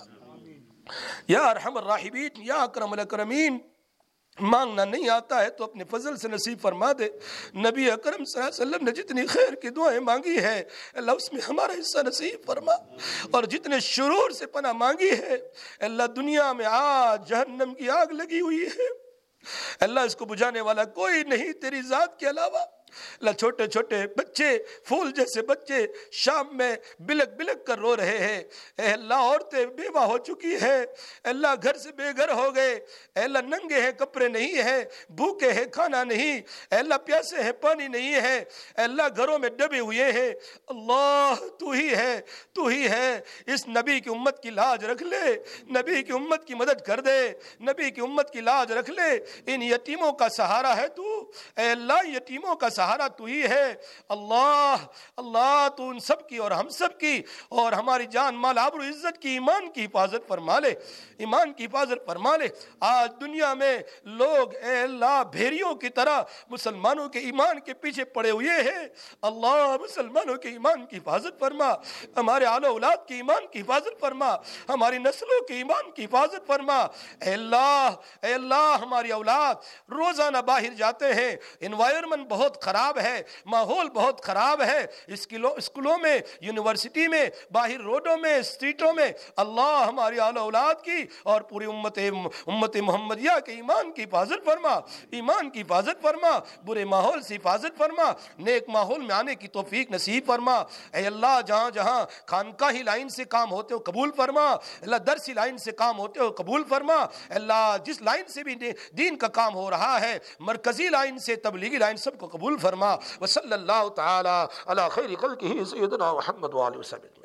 یا ارحم الراحمین، یا اکرم الاکرمین۔ مانگنا نہیں آتا ہے تو اپنے فضل سے نصیب فرما دے۔ نبی اکرم صلی اللہ علیہ وسلم نے جتنی خیر کی دعائیں مانگی ہے اللہ اس میں ہمارا حصہ نصیب فرما، اور جتنے شرور سے پناہ مانگی ہے اللہ دنیا میں آج جہنم کی آگ لگی ہوئی ہے اللہ اس کو بجھانے والا کوئی نہیں تیری ذات کے علاوہ۔ اللہ چھوٹے چھوٹے بچے، پھول جیسے بچے شام میں بلک بلک کر رو رہے ہیں، اے اللہ عورتیں بیوہ ہو چکی ہیں، اے اللہ گھر سے بے گھر ہو گئے، اے اللہ ننگے ہیں کپڑے نہیں ہیں، بھوکے ہیں کھانا نہیں، اے اللہ پیاسے ہیں پانی نہیں ہے، اے اللہ گھروں میں دبے ہوئے ہیں، اللہ تو ہی ہے، تو ہی ہے، اس نبی کی امت کی لاج رکھ لے، نبی کی امت کی مدد کر دے، نبی کی امت کی لاج رکھ لے، ان یتیموں کا سہارا ہے تو، اے اللہ یتیموں کا سہارا تو ہی ہے، اللہ اللہ تو ان سب کی اور ہم سب کی اور ہماری جان مال آبرو عزت کی، ایمان کی حفاظت فرما لے، ایمان کی حفاظت فرما لے۔ آج دنیا میں لوگ اے اللہ بھیڑیوں کی طرح مسلمانوں کے ایمان کے پیچھے پڑے ہوئے ہیں، اللہ مسلمانوں کے ایمان کی حفاظت فرما، ہمارے آل اولاد کی ایمان کی حفاظت فرما، ہماری نسلوں کی ایمان کی حفاظت فرما، اے اللہ اے اللہ ہماری اولاد روزانہ باہر جاتے ہیں، انوائرمنٹ بہت خراب ہے، ماحول بہت خراب ہے، اسکولوں میں، یونیورسٹی میں، باہر روڈوں میں، اسٹریٹوں میں، اللہ ہماری آل اولاد کی اور پوری امت امت محمدیہ کے ایمان کی حفاظت فرما، ایمان کی حفاظت فرما، برے ماحول سے حفاظت فرما، نیک ماحول میں آنے کی توفیق نصیب فرما، اے اللہ جہاں جہاں خانقاہی لائن سے کام ہوتے ہو قبول فرما، اللہ درسی لائن سے کام ہوتے ہو قبول فرما، اللہ جس لائن سے بھی دین کا کام ہو رہا ہے، مرکزی لائن سے تبلیغی لائن سب کو قبول فرما، وصلی اللہ تعالی علی خیر خلقہ سیدنا محمد وآلہ وسلم۔